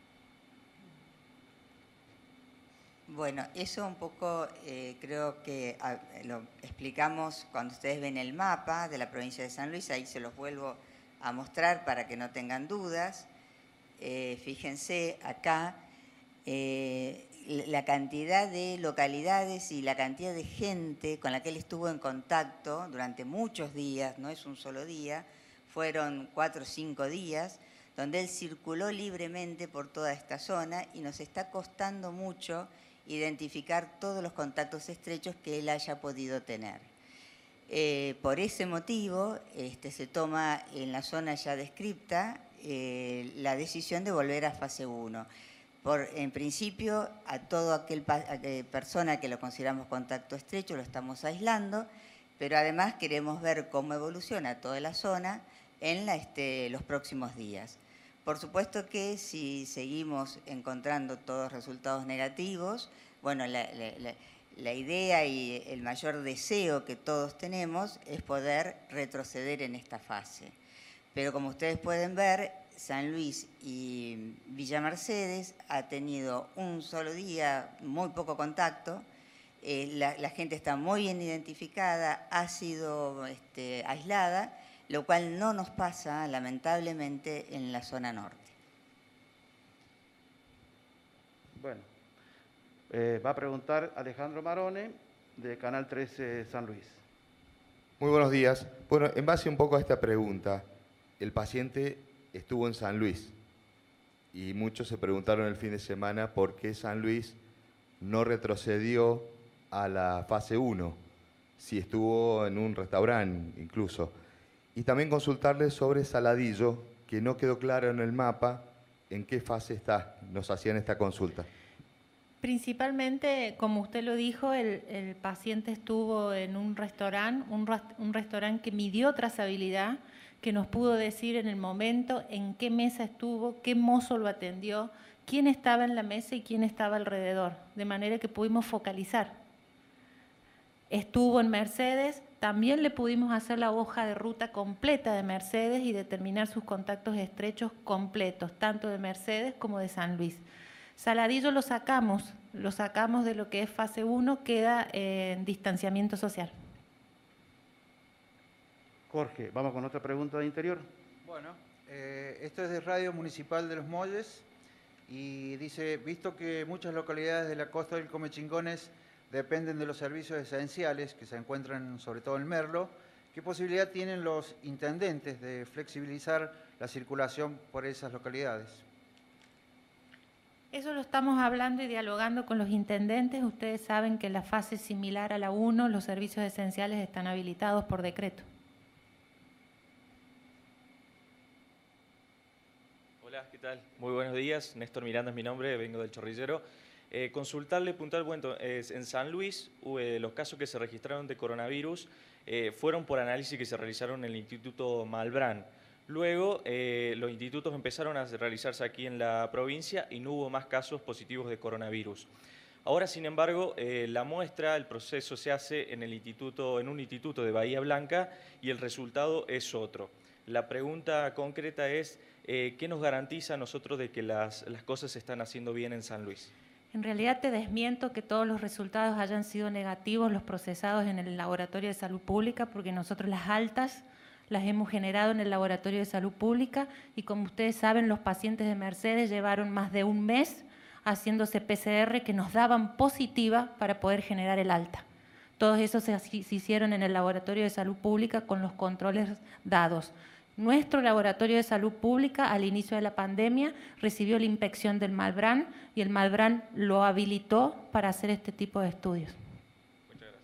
Speaker 2: Bueno, eso un poco eh, creo que a, lo explicamos cuando ustedes ven el mapa de la provincia de San Luis, ahí se los vuelvo a mostrar para que no tengan dudas. Eh, fíjense acá eh, la cantidad de localidades y la cantidad de gente con la que él estuvo en contacto durante muchos días, no es un solo día, fueron cuatro o cinco días, donde él circuló libremente por toda esta zona y nos está costando mucho identificar todos los contactos estrechos que él haya podido tener. Eh, por ese motivo, este, se toma en la zona ya descripta eh, la decisión de volver a fase uno. Por, en principio, a toda aquel eh, persona que lo consideramos contacto estrecho lo estamos aislando, pero además queremos ver cómo evoluciona toda la zona en la, este, los próximos días. Por supuesto que si seguimos encontrando todos resultados negativos, bueno, la, la, la, la idea y el mayor deseo que todos tenemos es poder retroceder en esta fase. Pero como ustedes pueden ver, San Luis y Villa Mercedes ha tenido un solo día, muy poco contacto, eh, la, la gente está muy bien identificada, ha sido este, aislada, lo cual no nos pasa, lamentablemente, en la zona norte.
Speaker 4: Bueno, eh, va a preguntar Alejandro Marone, de Canal trece San Luis.
Speaker 6: Muy buenos días. Bueno, en base un poco a esta pregunta, el paciente estuvo en San Luis y muchos se preguntaron el fin de semana por qué San Luis no retrocedió a la fase uno, si estuvo en un restaurante incluso. Y también consultarle sobre Saladillo, que no quedó claro en el mapa en qué fase está. Nos hacían esta consulta.
Speaker 1: Principalmente, como usted lo dijo, el, el paciente estuvo en un restaurante, un, un restaurante que midió trazabilidad, que nos pudo decir en el momento en qué mesa estuvo, qué mozo lo atendió, quién estaba en la mesa y quién estaba alrededor, de manera que pudimos focalizar. Estuvo en Mercedes, también le pudimos hacer la hoja de ruta completa de Mercedes y determinar sus contactos estrechos completos, tanto de Mercedes como de San Luis. Saladillo lo sacamos, lo sacamos de lo que es fase uno, queda en distanciamiento social.
Speaker 4: Jorge, vamos con otra pregunta de interior.
Speaker 5: Bueno, eh, esto es de Radio Municipal de Los Molles y dice, visto que muchas localidades de la costa del Comechingones dependen de los servicios esenciales que se encuentran sobre todo en Merlo, ¿qué posibilidad tienen los intendentes de flexibilizar la circulación por esas localidades?
Speaker 1: Eso lo estamos hablando y dialogando con los intendentes. Ustedes saben que en la fase similar a la uno, los servicios esenciales están habilitados por decreto.
Speaker 7: Hola, ¿qué tal? Muy buenos días. Néstor Miranda es mi nombre, vengo del Chorrillero. Eh, consultarle puntual, bueno, eh, en San Luis eh, los casos que se registraron de coronavirus eh, fueron por análisis que se realizaron en el Instituto Malbrán. Luego eh, los institutos empezaron a realizarse aquí en la provincia y no hubo más casos positivos de coronavirus. Ahora, sin embargo, eh, la muestra, el proceso se hace en, el instituto, en un instituto de Bahía Blanca y el resultado es otro. La pregunta concreta es, eh, ¿qué nos garantiza a nosotros de que las, las cosas se están haciendo bien en San Luis?
Speaker 1: En realidad te desmiento que todos los resultados hayan sido negativos los procesados en el Laboratorio de Salud Pública, porque nosotros las altas las hemos generado en el Laboratorio de Salud Pública y como ustedes saben, los pacientes de Mercedes llevaron más de un mes haciéndose P C R que nos daban positiva para poder generar el alta. Todos esos se, se hicieron en el Laboratorio de Salud Pública con los controles dados. Nuestro Laboratorio de Salud Pública, al inicio de la pandemia, recibió la inspección del Malbrán y el Malbrán lo habilitó para hacer este tipo de estudios.
Speaker 7: Muchas gracias.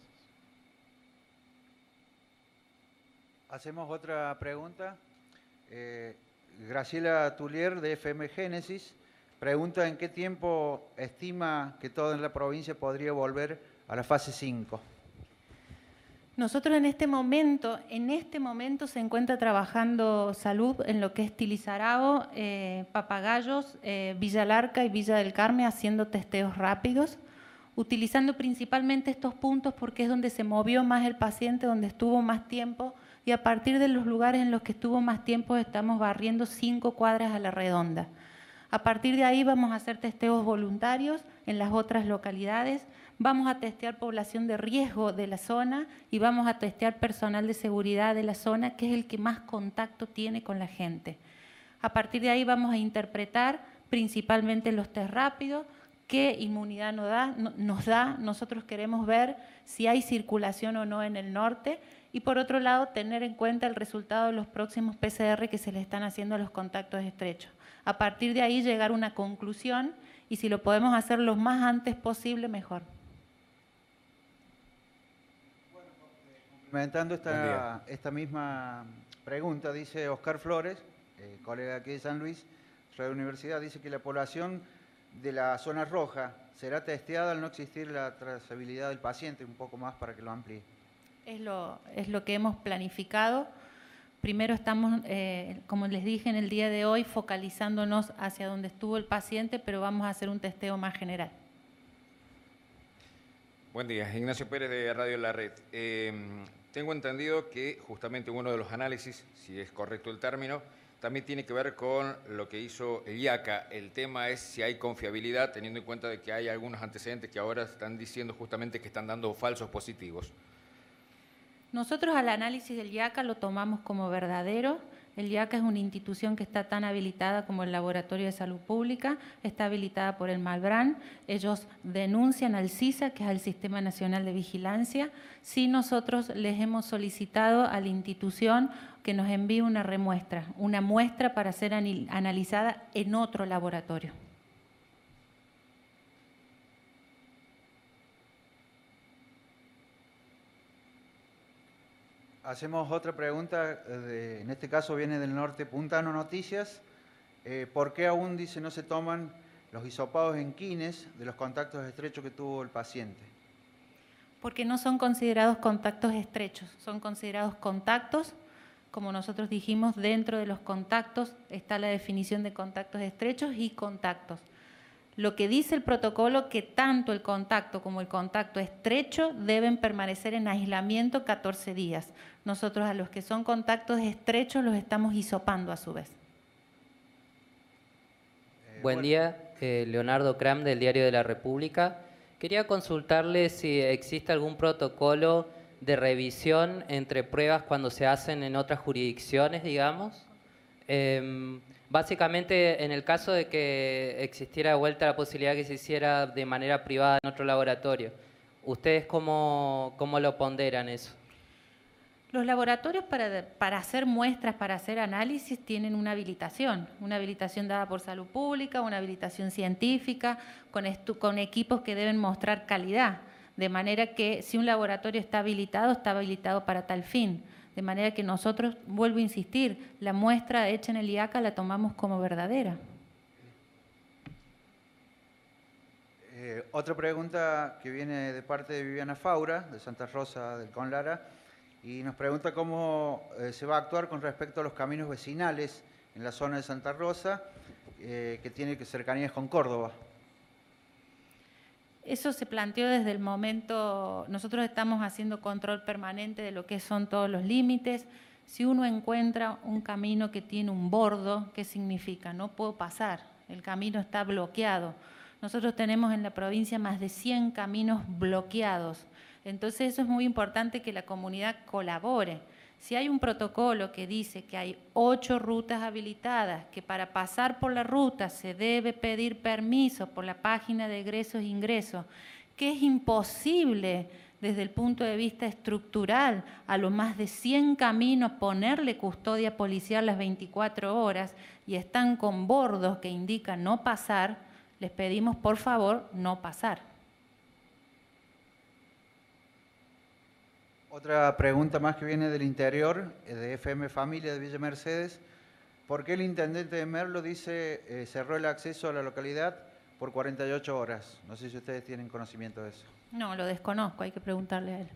Speaker 5: Hacemos otra pregunta. Eh, Graciela Tulier, de F M Génesis, pregunta en qué tiempo estima que todo en la provincia podría volver a la fase cinco.
Speaker 1: Nosotros en este momento, en este momento se encuentra trabajando salud en lo que es Tilizarabo, eh, Papagayos, eh, Villa Larca y Villa del Carmen haciendo testeos rápidos, utilizando principalmente estos puntos porque es donde se movió más el paciente, donde estuvo más tiempo y a partir de los lugares en los que estuvo más tiempo estamos barriendo cinco cuadras a la redonda. A partir de ahí vamos a hacer testeos voluntarios en las otras localidades. Vamos a testear población de riesgo de la zona y vamos a testear personal de seguridad de la zona, que es el que más contacto tiene con la gente. A partir de ahí vamos a interpretar principalmente los test rápidos, qué inmunidad nos da, nos da. Nosotros queremos ver si hay circulación o no en el norte y por otro lado tener en cuenta el resultado de los próximos P C R que se le están haciendo a los contactos estrechos. A partir de ahí llegar a una conclusión y si lo podemos hacer lo más antes posible, mejor.
Speaker 5: Complementando esta, esta misma pregunta, dice Oscar Flores, eh, colega aquí de San Luis, Radio Universidad, dice que la población de la zona roja será testeada al no existir la trazabilidad del paciente, un poco más para que lo amplíe.
Speaker 1: Es lo, es lo que hemos planificado. Primero estamos, eh, como les dije en el día de hoy, focalizándonos hacia donde estuvo el paciente, pero vamos a hacer un testeo más general.
Speaker 8: Buen día, Ignacio Pérez de Radio La Red. Eh, tengo entendido que justamente uno de los análisis, si es correcto el término, también tiene que ver con lo que hizo el I A C A. El tema es si hay confiabilidad, teniendo en cuenta de que hay algunos antecedentes que ahora están diciendo justamente que están dando falsos positivos.
Speaker 1: Nosotros al análisis del I A C A lo tomamos como verdadero. El I A C A es una institución que está tan habilitada como el Laboratorio de Salud Pública, está habilitada por el Malbrán. Ellos denuncian al CISA, que es el Sistema Nacional de Vigilancia. Sí, nosotros les hemos solicitado a la institución que nos envíe una remuestra, una muestra para ser analizada en otro laboratorio.
Speaker 5: hacemos otra pregunta, de, en este caso viene del norte Puntano Noticias. Eh, ¿Por qué aún, dice, no se toman los hisopados en quines de los contactos estrechos que tuvo el paciente?
Speaker 1: Porque no son considerados contactos estrechos, son considerados contactos. Como nosotros dijimos, dentro de los contactos está la definición de contactos estrechos y contactos. Lo que dice el protocolo que tanto el contacto como el contacto estrecho deben permanecer en aislamiento catorce días. Nosotros a los que son contactos estrechos los estamos hisopando a su vez.
Speaker 5: Eh,
Speaker 9: Buen
Speaker 5: bueno.
Speaker 9: día, eh, Leonardo Cram del Diario de la República. Quería consultarle si existe algún protocolo de revisión entre pruebas cuando se hacen en otras jurisdicciones, digamos. Eh, básicamente, en el caso de que existiera de vuelta la posibilidad que se hiciera de manera privada en otro laboratorio, ¿ustedes cómo, cómo lo ponderan eso?
Speaker 1: Los laboratorios para, para hacer muestras, para hacer análisis, tienen una habilitación, una habilitación dada por Salud Pública, una habilitación científica, con, estu- con equipos que deben mostrar calidad, de manera que si un laboratorio está habilitado, está habilitado para tal fin. De manera que nosotros, vuelvo a insistir, la muestra hecha en el I A C A la tomamos como verdadera.
Speaker 5: Eh, otra pregunta que viene de parte de Viviana Faura, de Santa Rosa del Conlara, y nos pregunta cómo eh, se va a actuar con respecto a los caminos vecinales en la zona de Santa Rosa, eh, que tiene cercanías con Córdoba.
Speaker 1: Eso se planteó desde el momento, nosotros estamos haciendo control permanente de lo que son todos los límites. Si uno encuentra un camino que tiene un bordo, ¿qué significa? No puedo pasar, el camino está bloqueado. Nosotros tenemos en la provincia más de cien caminos bloqueados. Entonces eso es muy importante que la comunidad colabore. Si hay un protocolo que dice que hay ocho rutas habilitadas, que para pasar por la ruta se debe pedir permiso por la página de egresos e ingresos, que es imposible desde el punto de vista estructural a los más de cien caminos ponerle custodia policial las veinticuatro horas y están con bordos que indican no pasar, les pedimos por favor no pasar.
Speaker 5: Otra pregunta más que viene del interior, de F M Familia de Villa Mercedes. ¿Por qué el intendente de Merlo dice eh, cerró el acceso a la localidad por cuarenta y ocho horas? No sé si ustedes tienen conocimiento de eso.
Speaker 1: No, lo desconozco, hay que preguntarle a él.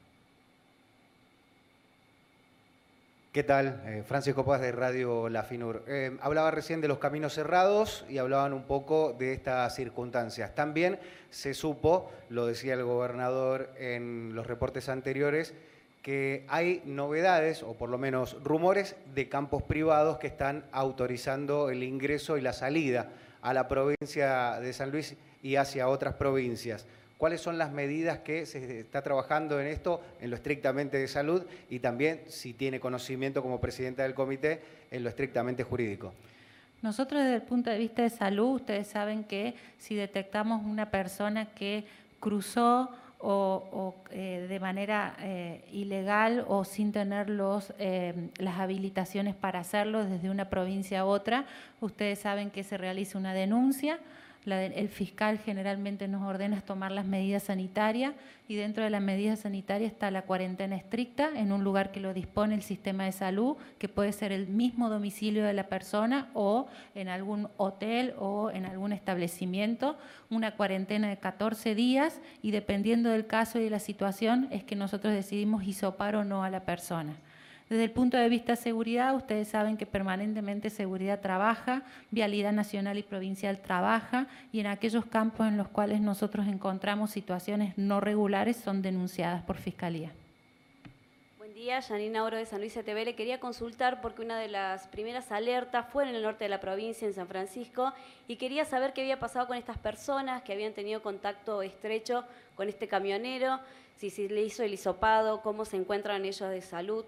Speaker 10: ¿Qué tal? Eh, Francisco Paz de Radio La Finur. Eh, hablaba recién de los caminos cerrados y hablaban un poco de estas circunstancias. También se supo, lo decía el gobernador en los reportes anteriores, que hay novedades, o por lo menos rumores, de campos privados que están autorizando el ingreso y la salida a la provincia de San Luis y hacia otras provincias. ¿Cuáles son las medidas que se está trabajando en esto, en lo estrictamente de salud, y también, si tiene conocimiento como presidenta del comité, en lo estrictamente jurídico?
Speaker 1: Nosotros desde el punto de vista de salud, ustedes saben que si detectamos una persona que cruzó o, o eh, de manera eh, ilegal o sin tener los, eh, las habilitaciones para hacerlo desde una provincia a otra, ustedes saben que se realiza una denuncia. La de, el fiscal generalmente nos ordena tomar las medidas sanitarias y dentro de las medidas sanitarias está la cuarentena estricta en un lugar que lo dispone el sistema de salud, que puede ser el mismo domicilio de la persona o en algún hotel o en algún establecimiento, una cuarentena de catorce días y dependiendo del caso y de la situación es que nosotros decidimos hisopar o no a la persona. Desde el punto de vista de seguridad, ustedes saben que permanentemente seguridad trabaja, Vialidad Nacional y Provincial trabaja y en aquellos campos en los cuales nosotros encontramos situaciones no regulares son denunciadas por Fiscalía.
Speaker 11: Buen día, Janina Oro de San Luis C T V. Le quería consultar porque una de las primeras alertas fue en el norte de la provincia, en San Francisco, y quería saber qué había pasado con estas personas que habían tenido contacto estrecho con este camionero, si se le hizo el hisopado, cómo se encuentran ellos de salud.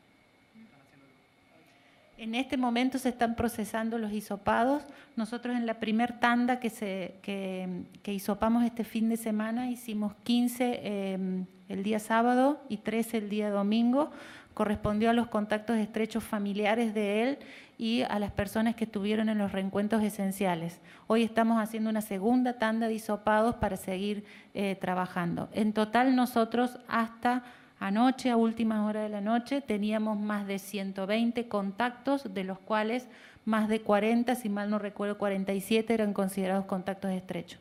Speaker 1: En este momento se están procesando los hisopados. Nosotros en la primer tanda que, se, que, que hisopamos este fin de semana hicimos quince eh, el día sábado y trece el día domingo. Correspondió a los contactos estrechos familiares de él y a las personas que estuvieron en los reencuentros esenciales. Hoy estamos haciendo una segunda tanda de hisopados para seguir eh, trabajando. En total nosotros hasta Anoche, a últimas horas de la noche, teníamos más de ciento veinte contactos, de los cuales más de cuarenta, si mal no recuerdo, cuarenta y siete eran considerados contactos estrechos.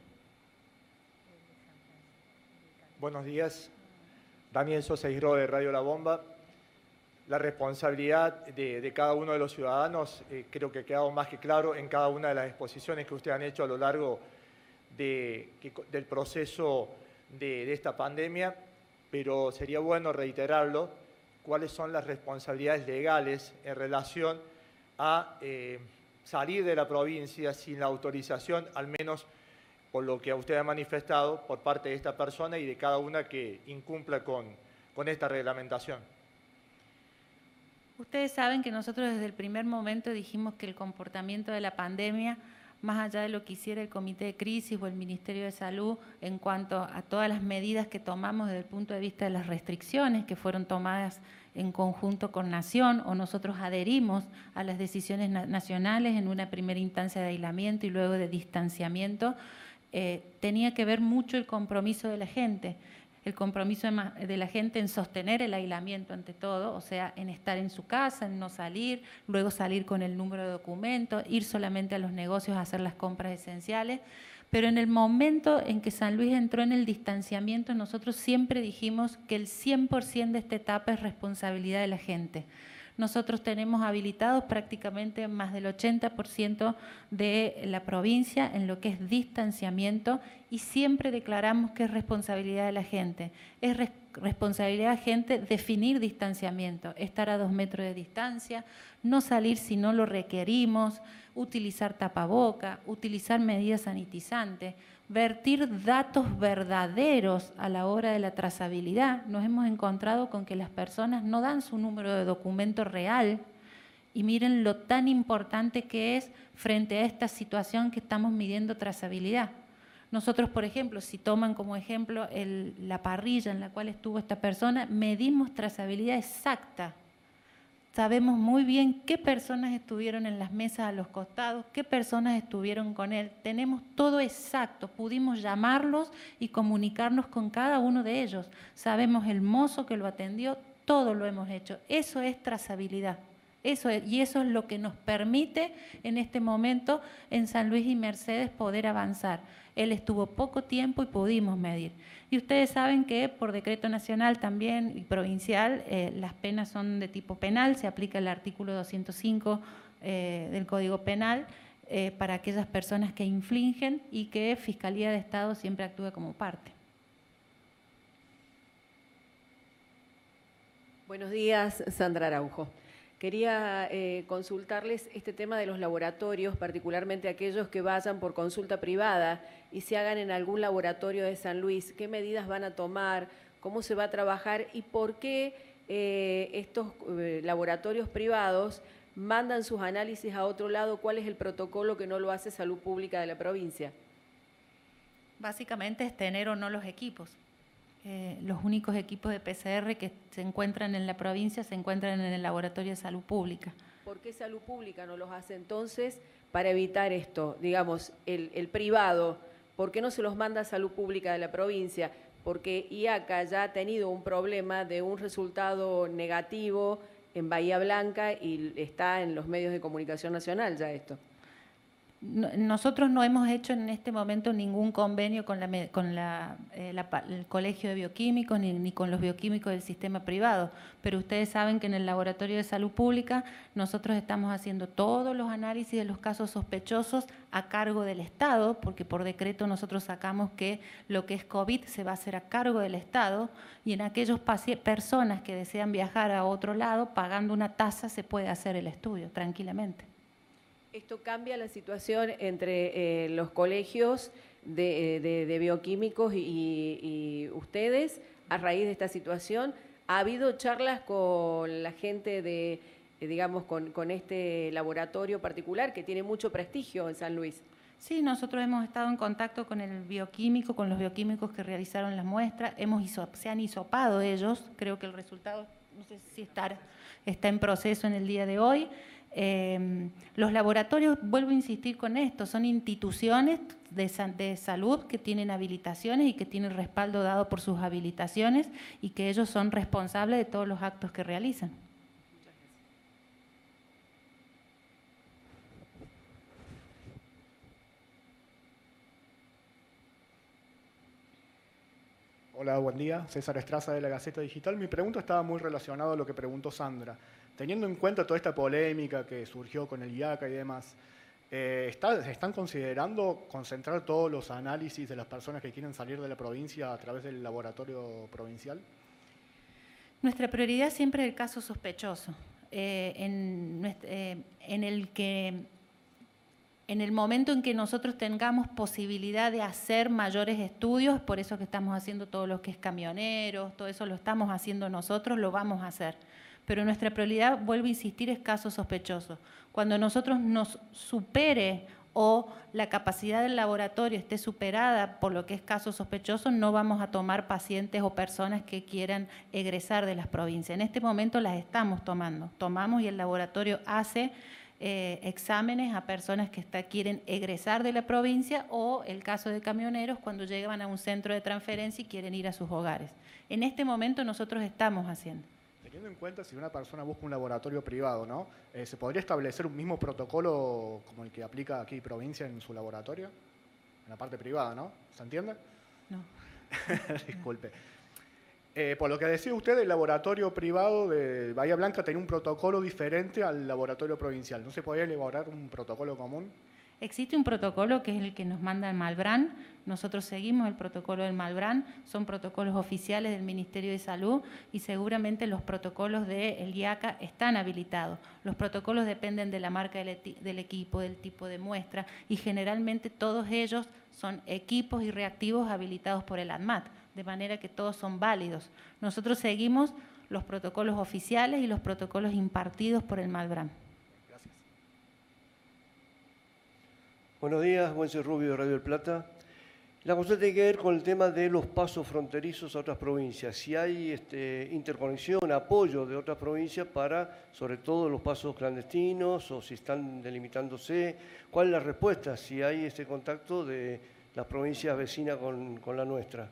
Speaker 12: Buenos días. Daniel Sosa Isro de Radio La Bomba. La responsabilidad de, de cada uno de los ciudadanos eh, creo que ha quedado más que claro en cada una de las exposiciones que ustedes han hecho a lo largo de, que, del proceso de, de esta pandemia, pero sería bueno reiterarlo, cuáles son las responsabilidades legales en relación a eh, salir de la provincia sin la autorización, al menos por lo que usted ha manifestado por parte de esta persona y de cada una que incumpla con, con esta reglamentación.
Speaker 1: Ustedes saben que nosotros desde el primer momento dijimos que el comportamiento de la pandemia, más allá de lo que hiciera el Comité de Crisis o el Ministerio de Salud en cuanto a todas las medidas que tomamos desde el punto de vista de las restricciones que fueron tomadas en conjunto con Nación, o nosotros adherimos a las decisiones na- nacionales en una primera instancia de aislamiento y luego de distanciamiento, eh, tenía que ver mucho el compromiso de la gente. El compromiso de la gente en sostener el aislamiento ante todo, o sea, en estar en su casa, en no salir, luego salir con el número de documentos, ir solamente a los negocios a hacer las compras esenciales. Pero en el momento en que San Luis entró en el distanciamiento, nosotros siempre dijimos que el cien por ciento de esta etapa es responsabilidad de la gente. Nosotros tenemos habilitados prácticamente más del ochenta por ciento de la provincia en lo que es distanciamiento y siempre declaramos que es responsabilidad de la gente. Es res- responsabilidad de la gente definir distanciamiento, estar a dos metros de distancia, no salir si no lo requerimos, utilizar tapaboca, utilizar medidas sanitizantes, vertir datos verdaderos a la hora de la trazabilidad. Nos hemos encontrado con que las personas no dan su número de documento real y miren lo tan importante que es frente a esta situación que estamos midiendo trazabilidad. Nosotros, por ejemplo, si toman como ejemplo el, la parrilla en la cual estuvo esta persona, medimos trazabilidad exacta. Sabemos muy bien qué personas estuvieron en las mesas a los costados, qué personas estuvieron con él. Tenemos todo exacto, pudimos llamarlos y comunicarnos con cada uno de ellos. Sabemos el mozo que lo atendió, todo lo hemos hecho. Eso es trazabilidad. Eso es, y eso es lo que nos permite en este momento en San Luis y Mercedes poder avanzar. Él estuvo poco tiempo y pudimos medir. Y ustedes saben que por decreto nacional también y provincial eh, las penas son de tipo penal, se aplica el artículo doscientos cinco eh, del Código Penal eh, para aquellas personas que infringen y que Fiscalía de Estado siempre actúa como parte.
Speaker 13: Buenos días, Sandra Araujo. Quería eh, consultarles este tema de los laboratorios, particularmente aquellos que vayan por consulta privada y se hagan en algún laboratorio de San Luis. ¿Qué medidas van a tomar? ¿Cómo se va a trabajar? ¿Y por qué eh, estos eh, laboratorios privados mandan sus análisis a otro lado? ¿Cuál es el protocolo que no lo hace Salud Pública de la provincia?
Speaker 1: Básicamente es tener o no los equipos. Eh, los únicos equipos de P C R que se encuentran en la provincia se encuentran en el Laboratorio de Salud Pública.
Speaker 13: ¿Por qué Salud Pública no los hace entonces para evitar esto? Digamos, el, el privado, ¿por qué no se los manda a Salud Pública de la provincia? Porque I A C A ya ha tenido un problema de un resultado negativo en Bahía Blanca y está en los medios de comunicación nacional ya esto.
Speaker 1: Nosotros no hemos hecho en este momento ningún convenio con, la, con la, eh, la, el Colegio de Bioquímicos ni, ni con los bioquímicos del sistema privado, pero ustedes saben que en el Laboratorio de Salud Pública nosotros estamos haciendo todos los análisis de los casos sospechosos a cargo del Estado, porque por decreto nosotros sacamos que lo que es COVID se va a hacer a cargo del Estado y en aquellas personas que desean viajar a otro lado, pagando una tasa se puede hacer el estudio tranquilamente.
Speaker 13: ¿Esto cambia la situación entre eh, los colegios de, de, de bioquímicos y, y ustedes a raíz de esta situación? ¿Ha habido charlas con la gente de, eh, digamos, con, con este laboratorio particular que tiene mucho prestigio en San Luis?
Speaker 1: Sí, nosotros hemos estado en contacto con el bioquímico, con los bioquímicos que realizaron las muestras, hemos hizo, se han hisopado ellos, creo que el resultado, no sé si está, está en proceso en el día de hoy. Eh, los laboratorios, vuelvo a insistir con esto, son instituciones de, de salud que tienen habilitaciones y que tienen respaldo dado por sus habilitaciones y que ellos son responsables de todos los actos que realizan.
Speaker 14: Hola, buen día. César Estraza de la Gaceta Digital. Mi pregunta estaba muy relacionada a lo que preguntó Sandra. Teniendo en cuenta toda esta polémica que surgió con el I A C A y demás, eh, ¿está, ¿están considerando concentrar todos los análisis de las personas que quieren salir de la provincia a través del laboratorio provincial?
Speaker 1: Nuestra prioridad siempre es el caso sospechoso, eh, en, nuestra, eh, en el que en el momento en que nosotros tengamos posibilidad de hacer mayores estudios, por eso que estamos haciendo todo lo que es camioneros, todo eso lo estamos haciendo nosotros, lo vamos a hacer. Pero nuestra prioridad, vuelvo a insistir, es caso sospechoso. Cuando nosotros nos supere o la capacidad del laboratorio esté superada por lo que es caso sospechoso, no vamos a tomar pacientes o personas que quieran egresar de las provincias. En este momento las estamos tomando. Tomamos y el laboratorio hace eh, exámenes a personas que está, quieren egresar de la provincia o el caso de camioneros cuando llegan a un centro de transferencia y quieren ir a sus hogares. En este momento nosotros estamos haciendo.
Speaker 14: Teniendo en cuenta si una persona busca un laboratorio privado, ¿no? Eh, ¿Se podría establecer un mismo protocolo como el que aplica aquí provincia en su laboratorio? En la parte privada, ¿no? ¿Se entiende?
Speaker 1: No.
Speaker 14: Disculpe. Eh, por lo que decía usted, el laboratorio privado de Bahía Blanca tenía un protocolo diferente al laboratorio provincial. ¿No se podría elaborar un protocolo común?
Speaker 1: Existe un protocolo que es el que nos manda el Malbrán, nosotros seguimos el protocolo del Malbrán, son protocolos oficiales del Ministerio de Salud y seguramente los protocolos del I A C A están habilitados. Los protocolos dependen de la marca del, del equipo, del tipo de muestra y generalmente todos ellos son equipos y reactivos habilitados por el ANMAT, de manera que todos son válidos. Nosotros seguimos los protocolos oficiales y los protocolos impartidos por el Malbrán.
Speaker 15: Buenos días, Wences Rubio de Radio del Plata. La consulta tiene que ver con el tema de los pasos fronterizos a otras provincias. Si hay este, interconexión, apoyo de otras provincias para, sobre todo, los pasos clandestinos o si están delimitándose. ¿Cuál es la respuesta? Si hay este contacto de las provincias vecinas con, con la nuestra.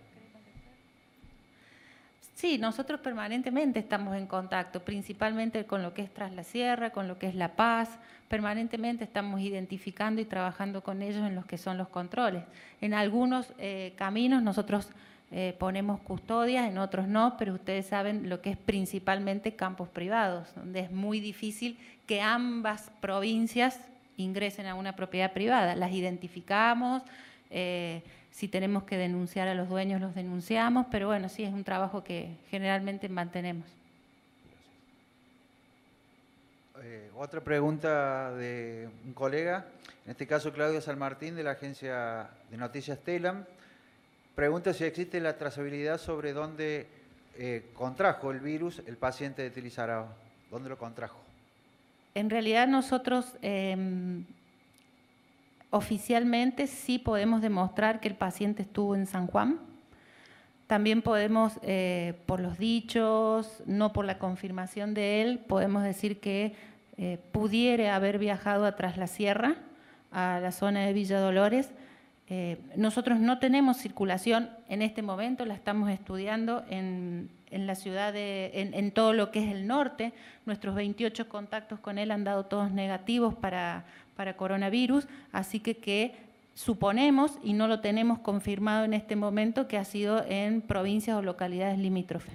Speaker 1: Sí, nosotros permanentemente estamos en contacto, principalmente con lo que es Tras la Sierra, con lo que es La Paz. Permanentemente estamos identificando y trabajando con ellos en los que son los controles. En algunos eh, caminos nosotros eh, ponemos custodias, en otros no, pero ustedes saben lo que es principalmente campos privados, donde es muy difícil que ambas provincias ingresen a una propiedad privada. Las identificamos, eh, si tenemos que denunciar a los dueños los denunciamos, pero bueno, sí es un trabajo que generalmente mantenemos.
Speaker 5: Eh, otra pregunta de un colega, en este caso Claudio San Martín de la agencia de noticias Telam. Pregunta si existe la trazabilidad sobre dónde eh, contrajo el virus el paciente de Tilizarao. ¿Dónde lo contrajo?
Speaker 1: En realidad nosotros eh, oficialmente sí podemos demostrar que el paciente estuvo en San Juan. También podemos, eh, por los dichos, no por la confirmación de él, podemos decir que eh, pudiera haber viajado a Tras la Sierra, a la zona de Villa Dolores. Eh, nosotros no tenemos circulación en este momento, la estamos estudiando en, en la ciudad, de, en, en todo lo que es el norte. Nuestros veintiocho contactos con él han dado todos negativos para, para coronavirus, así que que suponemos, y no lo tenemos confirmado en este momento, que ha sido en provincias o localidades limítrofes.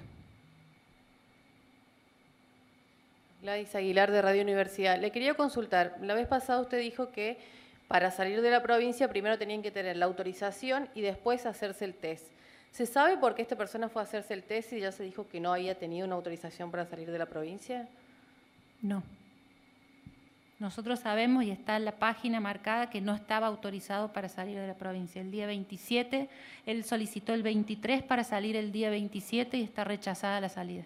Speaker 13: Gladys Aguilar de Radio Universidad. Le quería consultar, la vez pasada usted dijo que para salir de la provincia primero tenían que tener la autorización y después hacerse el test. ¿Se sabe por qué esta persona fue a hacerse el test y ya se dijo que no había tenido una autorización para salir de la provincia?
Speaker 1: No. Nosotros sabemos y está en la página marcada que no estaba autorizado para salir de la provincia. El día veintisiete, él solicitó el veintitrés para salir el día veintisiete y está rechazada la salida.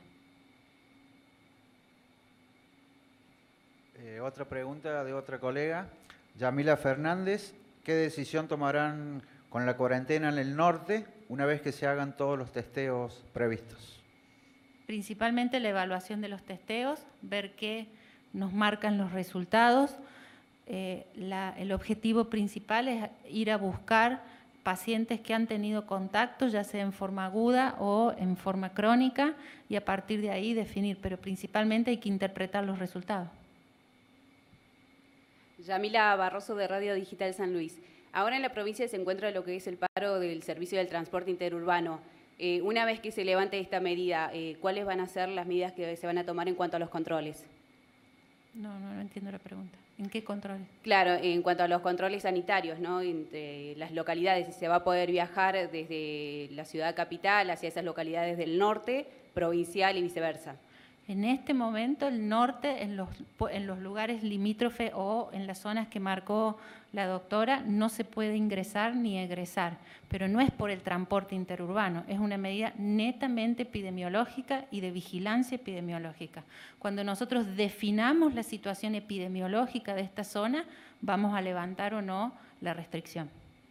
Speaker 5: Eh, otra pregunta de otra colega, Yamila Fernández. ¿Qué decisión tomarán con la cuarentena en el norte una vez que se hagan todos los testeos previstos?
Speaker 1: Principalmente la evaluación de los testeos, ver qué nos marcan los resultados. Eh, la, el objetivo principal es ir a buscar pacientes que han tenido contacto, ya sea en forma aguda o en forma crónica, y a partir de ahí definir, pero principalmente hay que interpretar los resultados.
Speaker 11: Yamila Barroso, de Radio Digital San Luis. Ahora en la provincia se encuentra lo que es el paro del servicio del transporte interurbano. Eh, una vez que se levante esta medida, eh, ¿cuáles van a ser las medidas que se van a tomar en cuanto a los controles?
Speaker 1: No, no, no entiendo la pregunta. ¿En qué controles?
Speaker 11: Claro, en cuanto a los controles sanitarios, ¿no? Entre las localidades, si se va a poder viajar desde la ciudad capital hacia esas localidades del norte, provincial y viceversa.
Speaker 1: En este momento el norte, en los, en los lugares limítrofes o en las zonas que marcó la doctora, no se puede ingresar ni egresar, pero no es por el transporte interurbano, es una medida netamente epidemiológica y de vigilancia epidemiológica. Cuando nosotros definamos la situación epidemiológica de esta zona, vamos a levantar o no la restricción.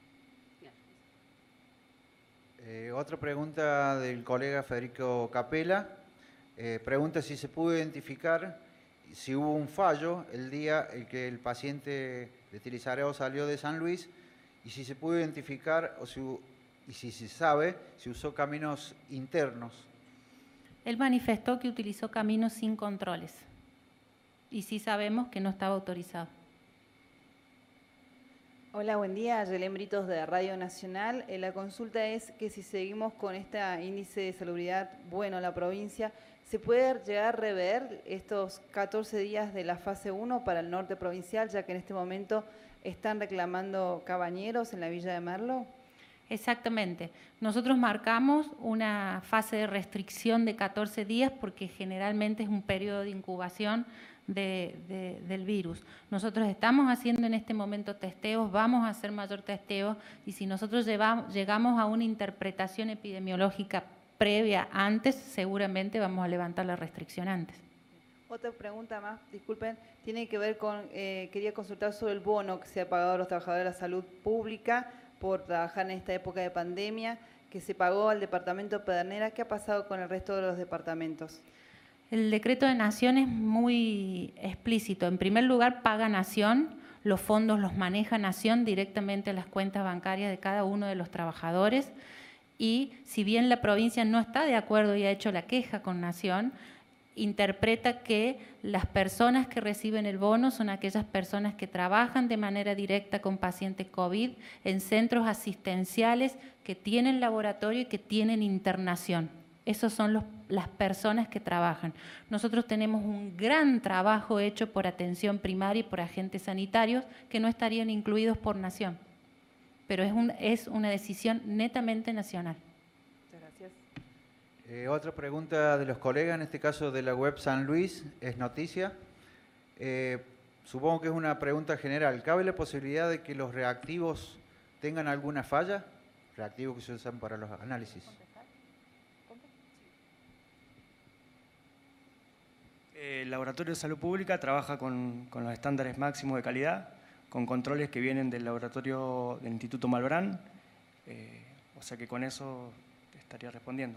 Speaker 5: Eh, otra pregunta del colega Federico Capella. Eh, pregunta si se pudo identificar si hubo un fallo el día en que el paciente de Tilizareo salió de San Luis y si se pudo identificar o si, y si se sabe si usó caminos internos.
Speaker 1: Él manifestó que utilizó caminos sin controles y sí sabemos que no estaba autorizado.
Speaker 16: Hola, buen día. Yelén Britos, de Radio Nacional. Eh, la consulta es que si seguimos con este índice de salubridad bueno en la provincia, ¿se puede llegar a rever estos catorce días de la fase uno para el norte provincial, ya que en este momento están reclamando cabañeros en la Villa de Merlo?
Speaker 1: Exactamente. Nosotros marcamos una fase de restricción de catorce días porque generalmente es un periodo de incubación de, de, del virus. Nosotros estamos haciendo en este momento testeos, vamos a hacer mayor testeo y si nosotros llevamos, llegamos a una interpretación epidemiológica previa antes, seguramente vamos a levantar la restricción antes.
Speaker 16: Otra pregunta más, disculpen, tiene que ver con, eh, quería consultar sobre el bono que se ha pagado a los trabajadores de la salud pública por trabajar en esta época de pandemia, que se pagó al departamento Pedernera. ¿Qué ha pasado con el resto de los departamentos?
Speaker 1: El decreto de Nación es muy explícito. En primer lugar, paga Nación, los fondos los maneja Nación directamente a las cuentas bancarias de cada uno de los trabajadores. Y si bien la provincia no está de acuerdo y ha hecho la queja con Nación, interpreta que las personas que reciben el bono son aquellas personas que trabajan de manera directa con pacientes COVID en centros asistenciales que tienen laboratorio y que tienen internación. Esos son los, las personas que trabajan. Nosotros tenemos un gran trabajo hecho por atención primaria y por agentes sanitarios que no estarían incluidos por Nación. Pero es, un, es una decisión netamente nacional.
Speaker 16: Muchas gracias.
Speaker 5: Eh, otra pregunta de los colegas, en este caso de la web San Luis, es noticia. Eh, supongo que es una pregunta general. ¿Cabe la posibilidad de que los reactivos tengan alguna falla? Reactivos que se usan para los análisis.
Speaker 17: El Laboratorio de Salud Pública trabaja con, con los estándares máximos de calidad, con controles que vienen del laboratorio del Instituto Malbrán, eh, o sea que con eso estaría respondiendo.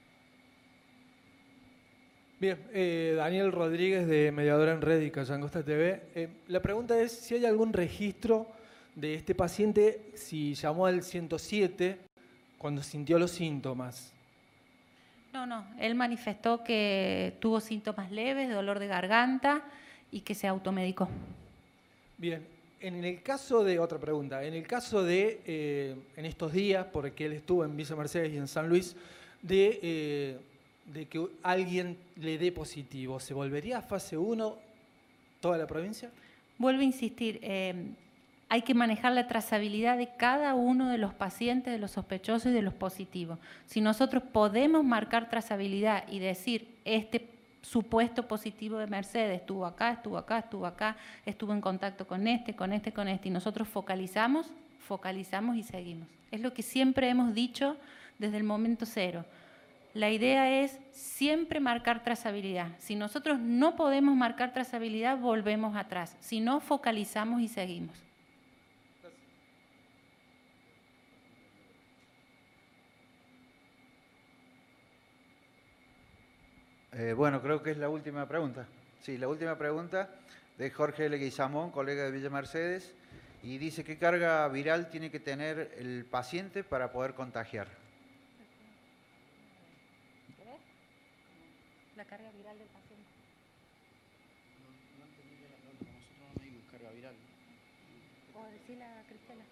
Speaker 18: Bien, eh, Daniel Rodríguez de Mediadora en Red y Cayangosta T V. Eh, la pregunta es si hay algún registro de este paciente, si llamó al ciento siete cuando sintió los síntomas.
Speaker 1: No, no, él manifestó que tuvo síntomas leves, dolor de garganta y que se automedicó.
Speaker 18: Bien, en el caso de, otra pregunta, en el caso de, eh, en estos días, porque él estuvo en Villa Mercedes y en San Luis, de, eh, de que alguien le dé positivo, ¿se volvería a fase uno toda la provincia?
Speaker 1: Vuelvo a insistir, eh, hay que manejar la trazabilidad de cada uno de los pacientes, de los sospechosos y de los positivos. Si nosotros podemos marcar trazabilidad y decir, este supuesto positivo de Mercedes estuvo acá, estuvo acá, estuvo acá, estuvo en contacto con este, con este, con este, y nosotros focalizamos, focalizamos y seguimos. Es lo que siempre hemos dicho desde el momento cero. La idea es siempre marcar trazabilidad. Si nosotros no podemos marcar trazabilidad, volvemos atrás. Si no, focalizamos y seguimos.
Speaker 5: Eh, bueno, creo que es la última pregunta. Sí, la última pregunta de Jorge Leguizamón, colega de Villa Mercedes, y dice, ¿qué carga viral tiene que tener el paciente para poder contagiar?
Speaker 1: La carga viral del paciente.
Speaker 4: No, no entendí bien la pregunta, nosotros no medimos carga viral.
Speaker 1: O decirle a Cristela.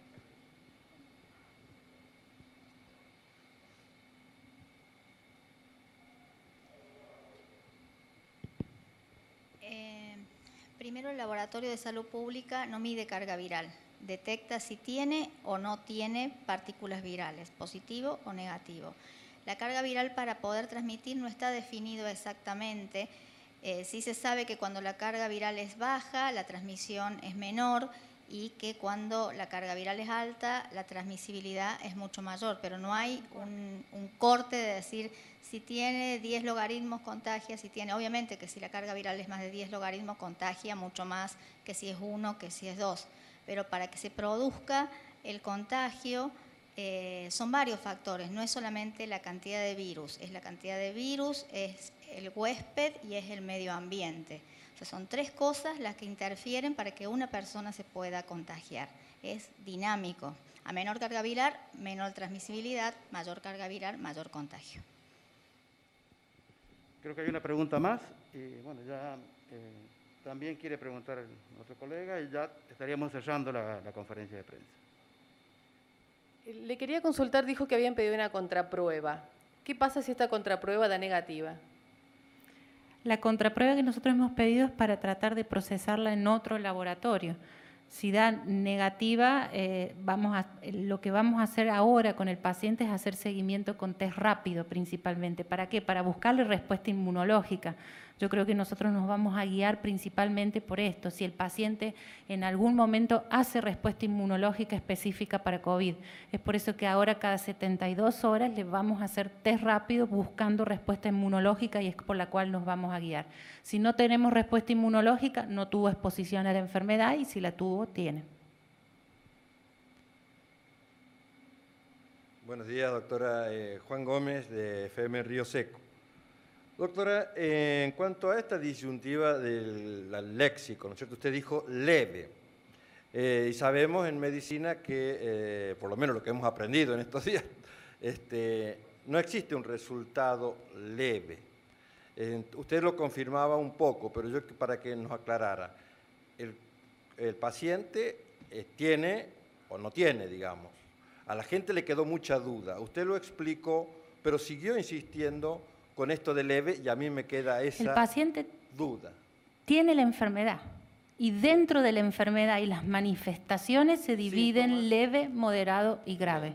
Speaker 3: Eh, primero, el Laboratorio de Salud Pública no mide carga viral. Detecta si tiene o no tiene partículas virales, positivo o negativo. La carga viral para poder transmitir no está definido exactamente. Eh, sí se sabe que cuando la carga viral es baja, la transmisión es menor, y que cuando la carga viral es alta, la transmisibilidad es mucho mayor, pero no hay un, un corte de decir si tiene diez logaritmos contagia, si tiene, obviamente que si la carga viral es más de diez logaritmos contagia mucho más que si es uno, que si es dos, pero para que se produzca el contagio eh, son varios factores, no es solamente la cantidad de virus, es la cantidad de virus, es el huésped y es el medio ambiente. O sea, son tres cosas las que interfieren para que una persona se pueda contagiar. Es dinámico. A menor carga viral, menor transmisibilidad, mayor carga viral, mayor contagio.
Speaker 4: Creo que hay una pregunta más. Y bueno, ya eh, también quiere preguntar nuestro colega y ya estaríamos cerrando la, la conferencia de prensa.
Speaker 13: Le quería consultar, dijo que habían pedido una contraprueba. ¿Qué pasa si esta contraprueba da negativa?
Speaker 1: La contraprueba que nosotros hemos pedido es para tratar de procesarla en otro laboratorio. Si da negativa, eh, vamos a, lo que vamos a hacer ahora con el paciente es hacer seguimiento con test rápido principalmente. ¿Para qué? Para buscarle respuesta inmunológica. Yo creo que nosotros nos vamos a guiar principalmente por esto. Si el paciente en algún momento hace respuesta inmunológica específica para COVID. Es por eso que ahora cada setenta y dos horas le vamos a hacer test rápido buscando respuesta inmunológica y es por la cual nos vamos a guiar. Si no tenemos respuesta inmunológica, no tuvo exposición a la enfermedad y si la tuvo, tiene.
Speaker 19: Buenos días, doctora. Eh, Juan Gómez, de F M Río Seco. Doctora, eh, en cuanto a esta disyuntiva del del léxico, ¿no es cierto? Usted dijo leve. Eh, y sabemos en medicina que, eh, por lo menos lo que hemos aprendido en estos días, este, no existe un resultado leve. Eh, usted lo confirmaba un poco, pero yo para que nos aclarara, el, el paciente eh, tiene o no tiene, digamos. A la gente le quedó mucha duda. Usted lo explicó, pero siguió insistiendo con esto de leve y a mí me queda esa
Speaker 1: El paciente
Speaker 19: duda.
Speaker 1: tiene la enfermedad y dentro de la enfermedad y las manifestaciones se dividen en leve, moderado y grave.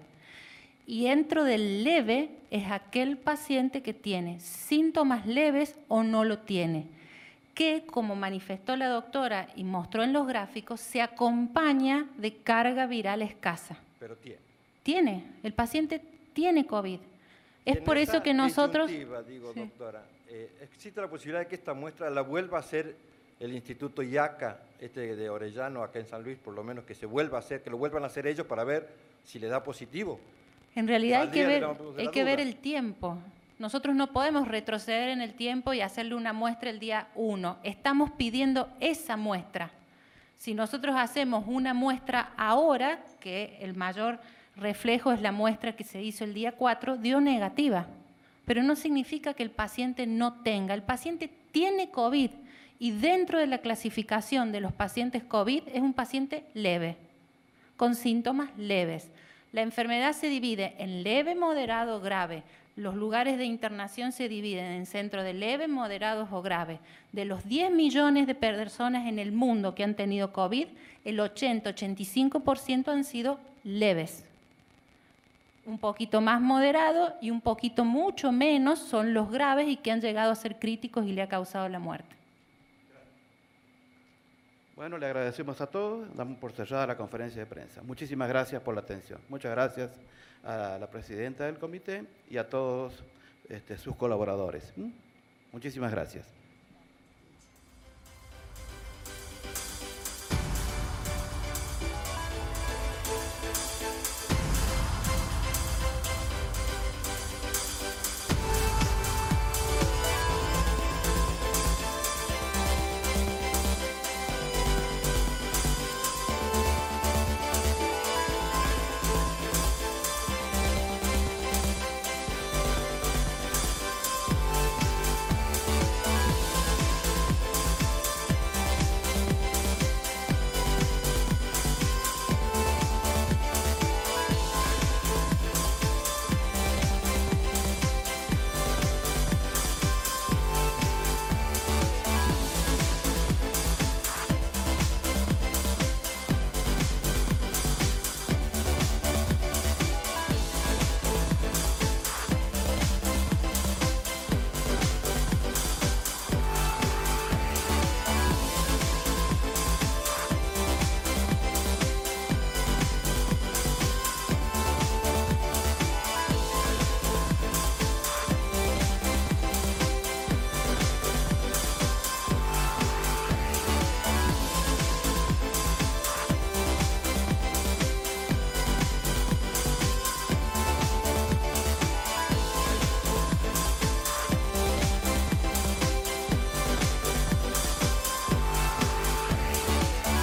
Speaker 1: Y dentro del leve es aquel paciente que tiene síntomas leves o no lo tiene, que como manifestó la doctora y mostró en los gráficos, se acompaña de carga viral escasa.
Speaker 19: Pero tiene.
Speaker 1: Tiene, el paciente tiene COVID. Es por eso que nosotros...
Speaker 19: Digo, sí. Doctora, eh, ¿existe la posibilidad de que esta muestra la vuelva a hacer el Instituto IACA, este de Orellano, acá en San Luis, por lo menos, que se vuelva a hacer, que lo vuelvan a hacer ellos para ver si le da positivo?
Speaker 1: En realidad hay que ver,
Speaker 19: de la, de
Speaker 1: hay
Speaker 19: la
Speaker 1: que ver
Speaker 19: duda.
Speaker 1: el tiempo. Nosotros no podemos retroceder en el tiempo y hacerle una muestra el día uno. Estamos pidiendo esa muestra. Si nosotros hacemos una muestra ahora, que el mayor reflejo es la muestra que se hizo el día cuatro, dio negativa. Pero no significa que el paciente no tenga. El paciente tiene COVID y dentro de la clasificación de los pacientes COVID es un paciente leve, con síntomas leves. La enfermedad se divide en leve, moderado, grave. Los lugares de internación se dividen en centros de leve, moderados o graves. De los diez millones de personas en el mundo que han tenido COVID, el ochenta a ochenta y cinco por ciento han sido leves. Un poquito más moderado y un poquito mucho menos son los graves y que han llegado a ser críticos y le ha causado la muerte.
Speaker 4: Bueno, le agradecemos a todos, damos por cerrada la conferencia de prensa. Muchísimas gracias por la atención. Muchas gracias a la presidenta del comité y a todos este, sus colaboradores. ¿Mm? Muchísimas gracias.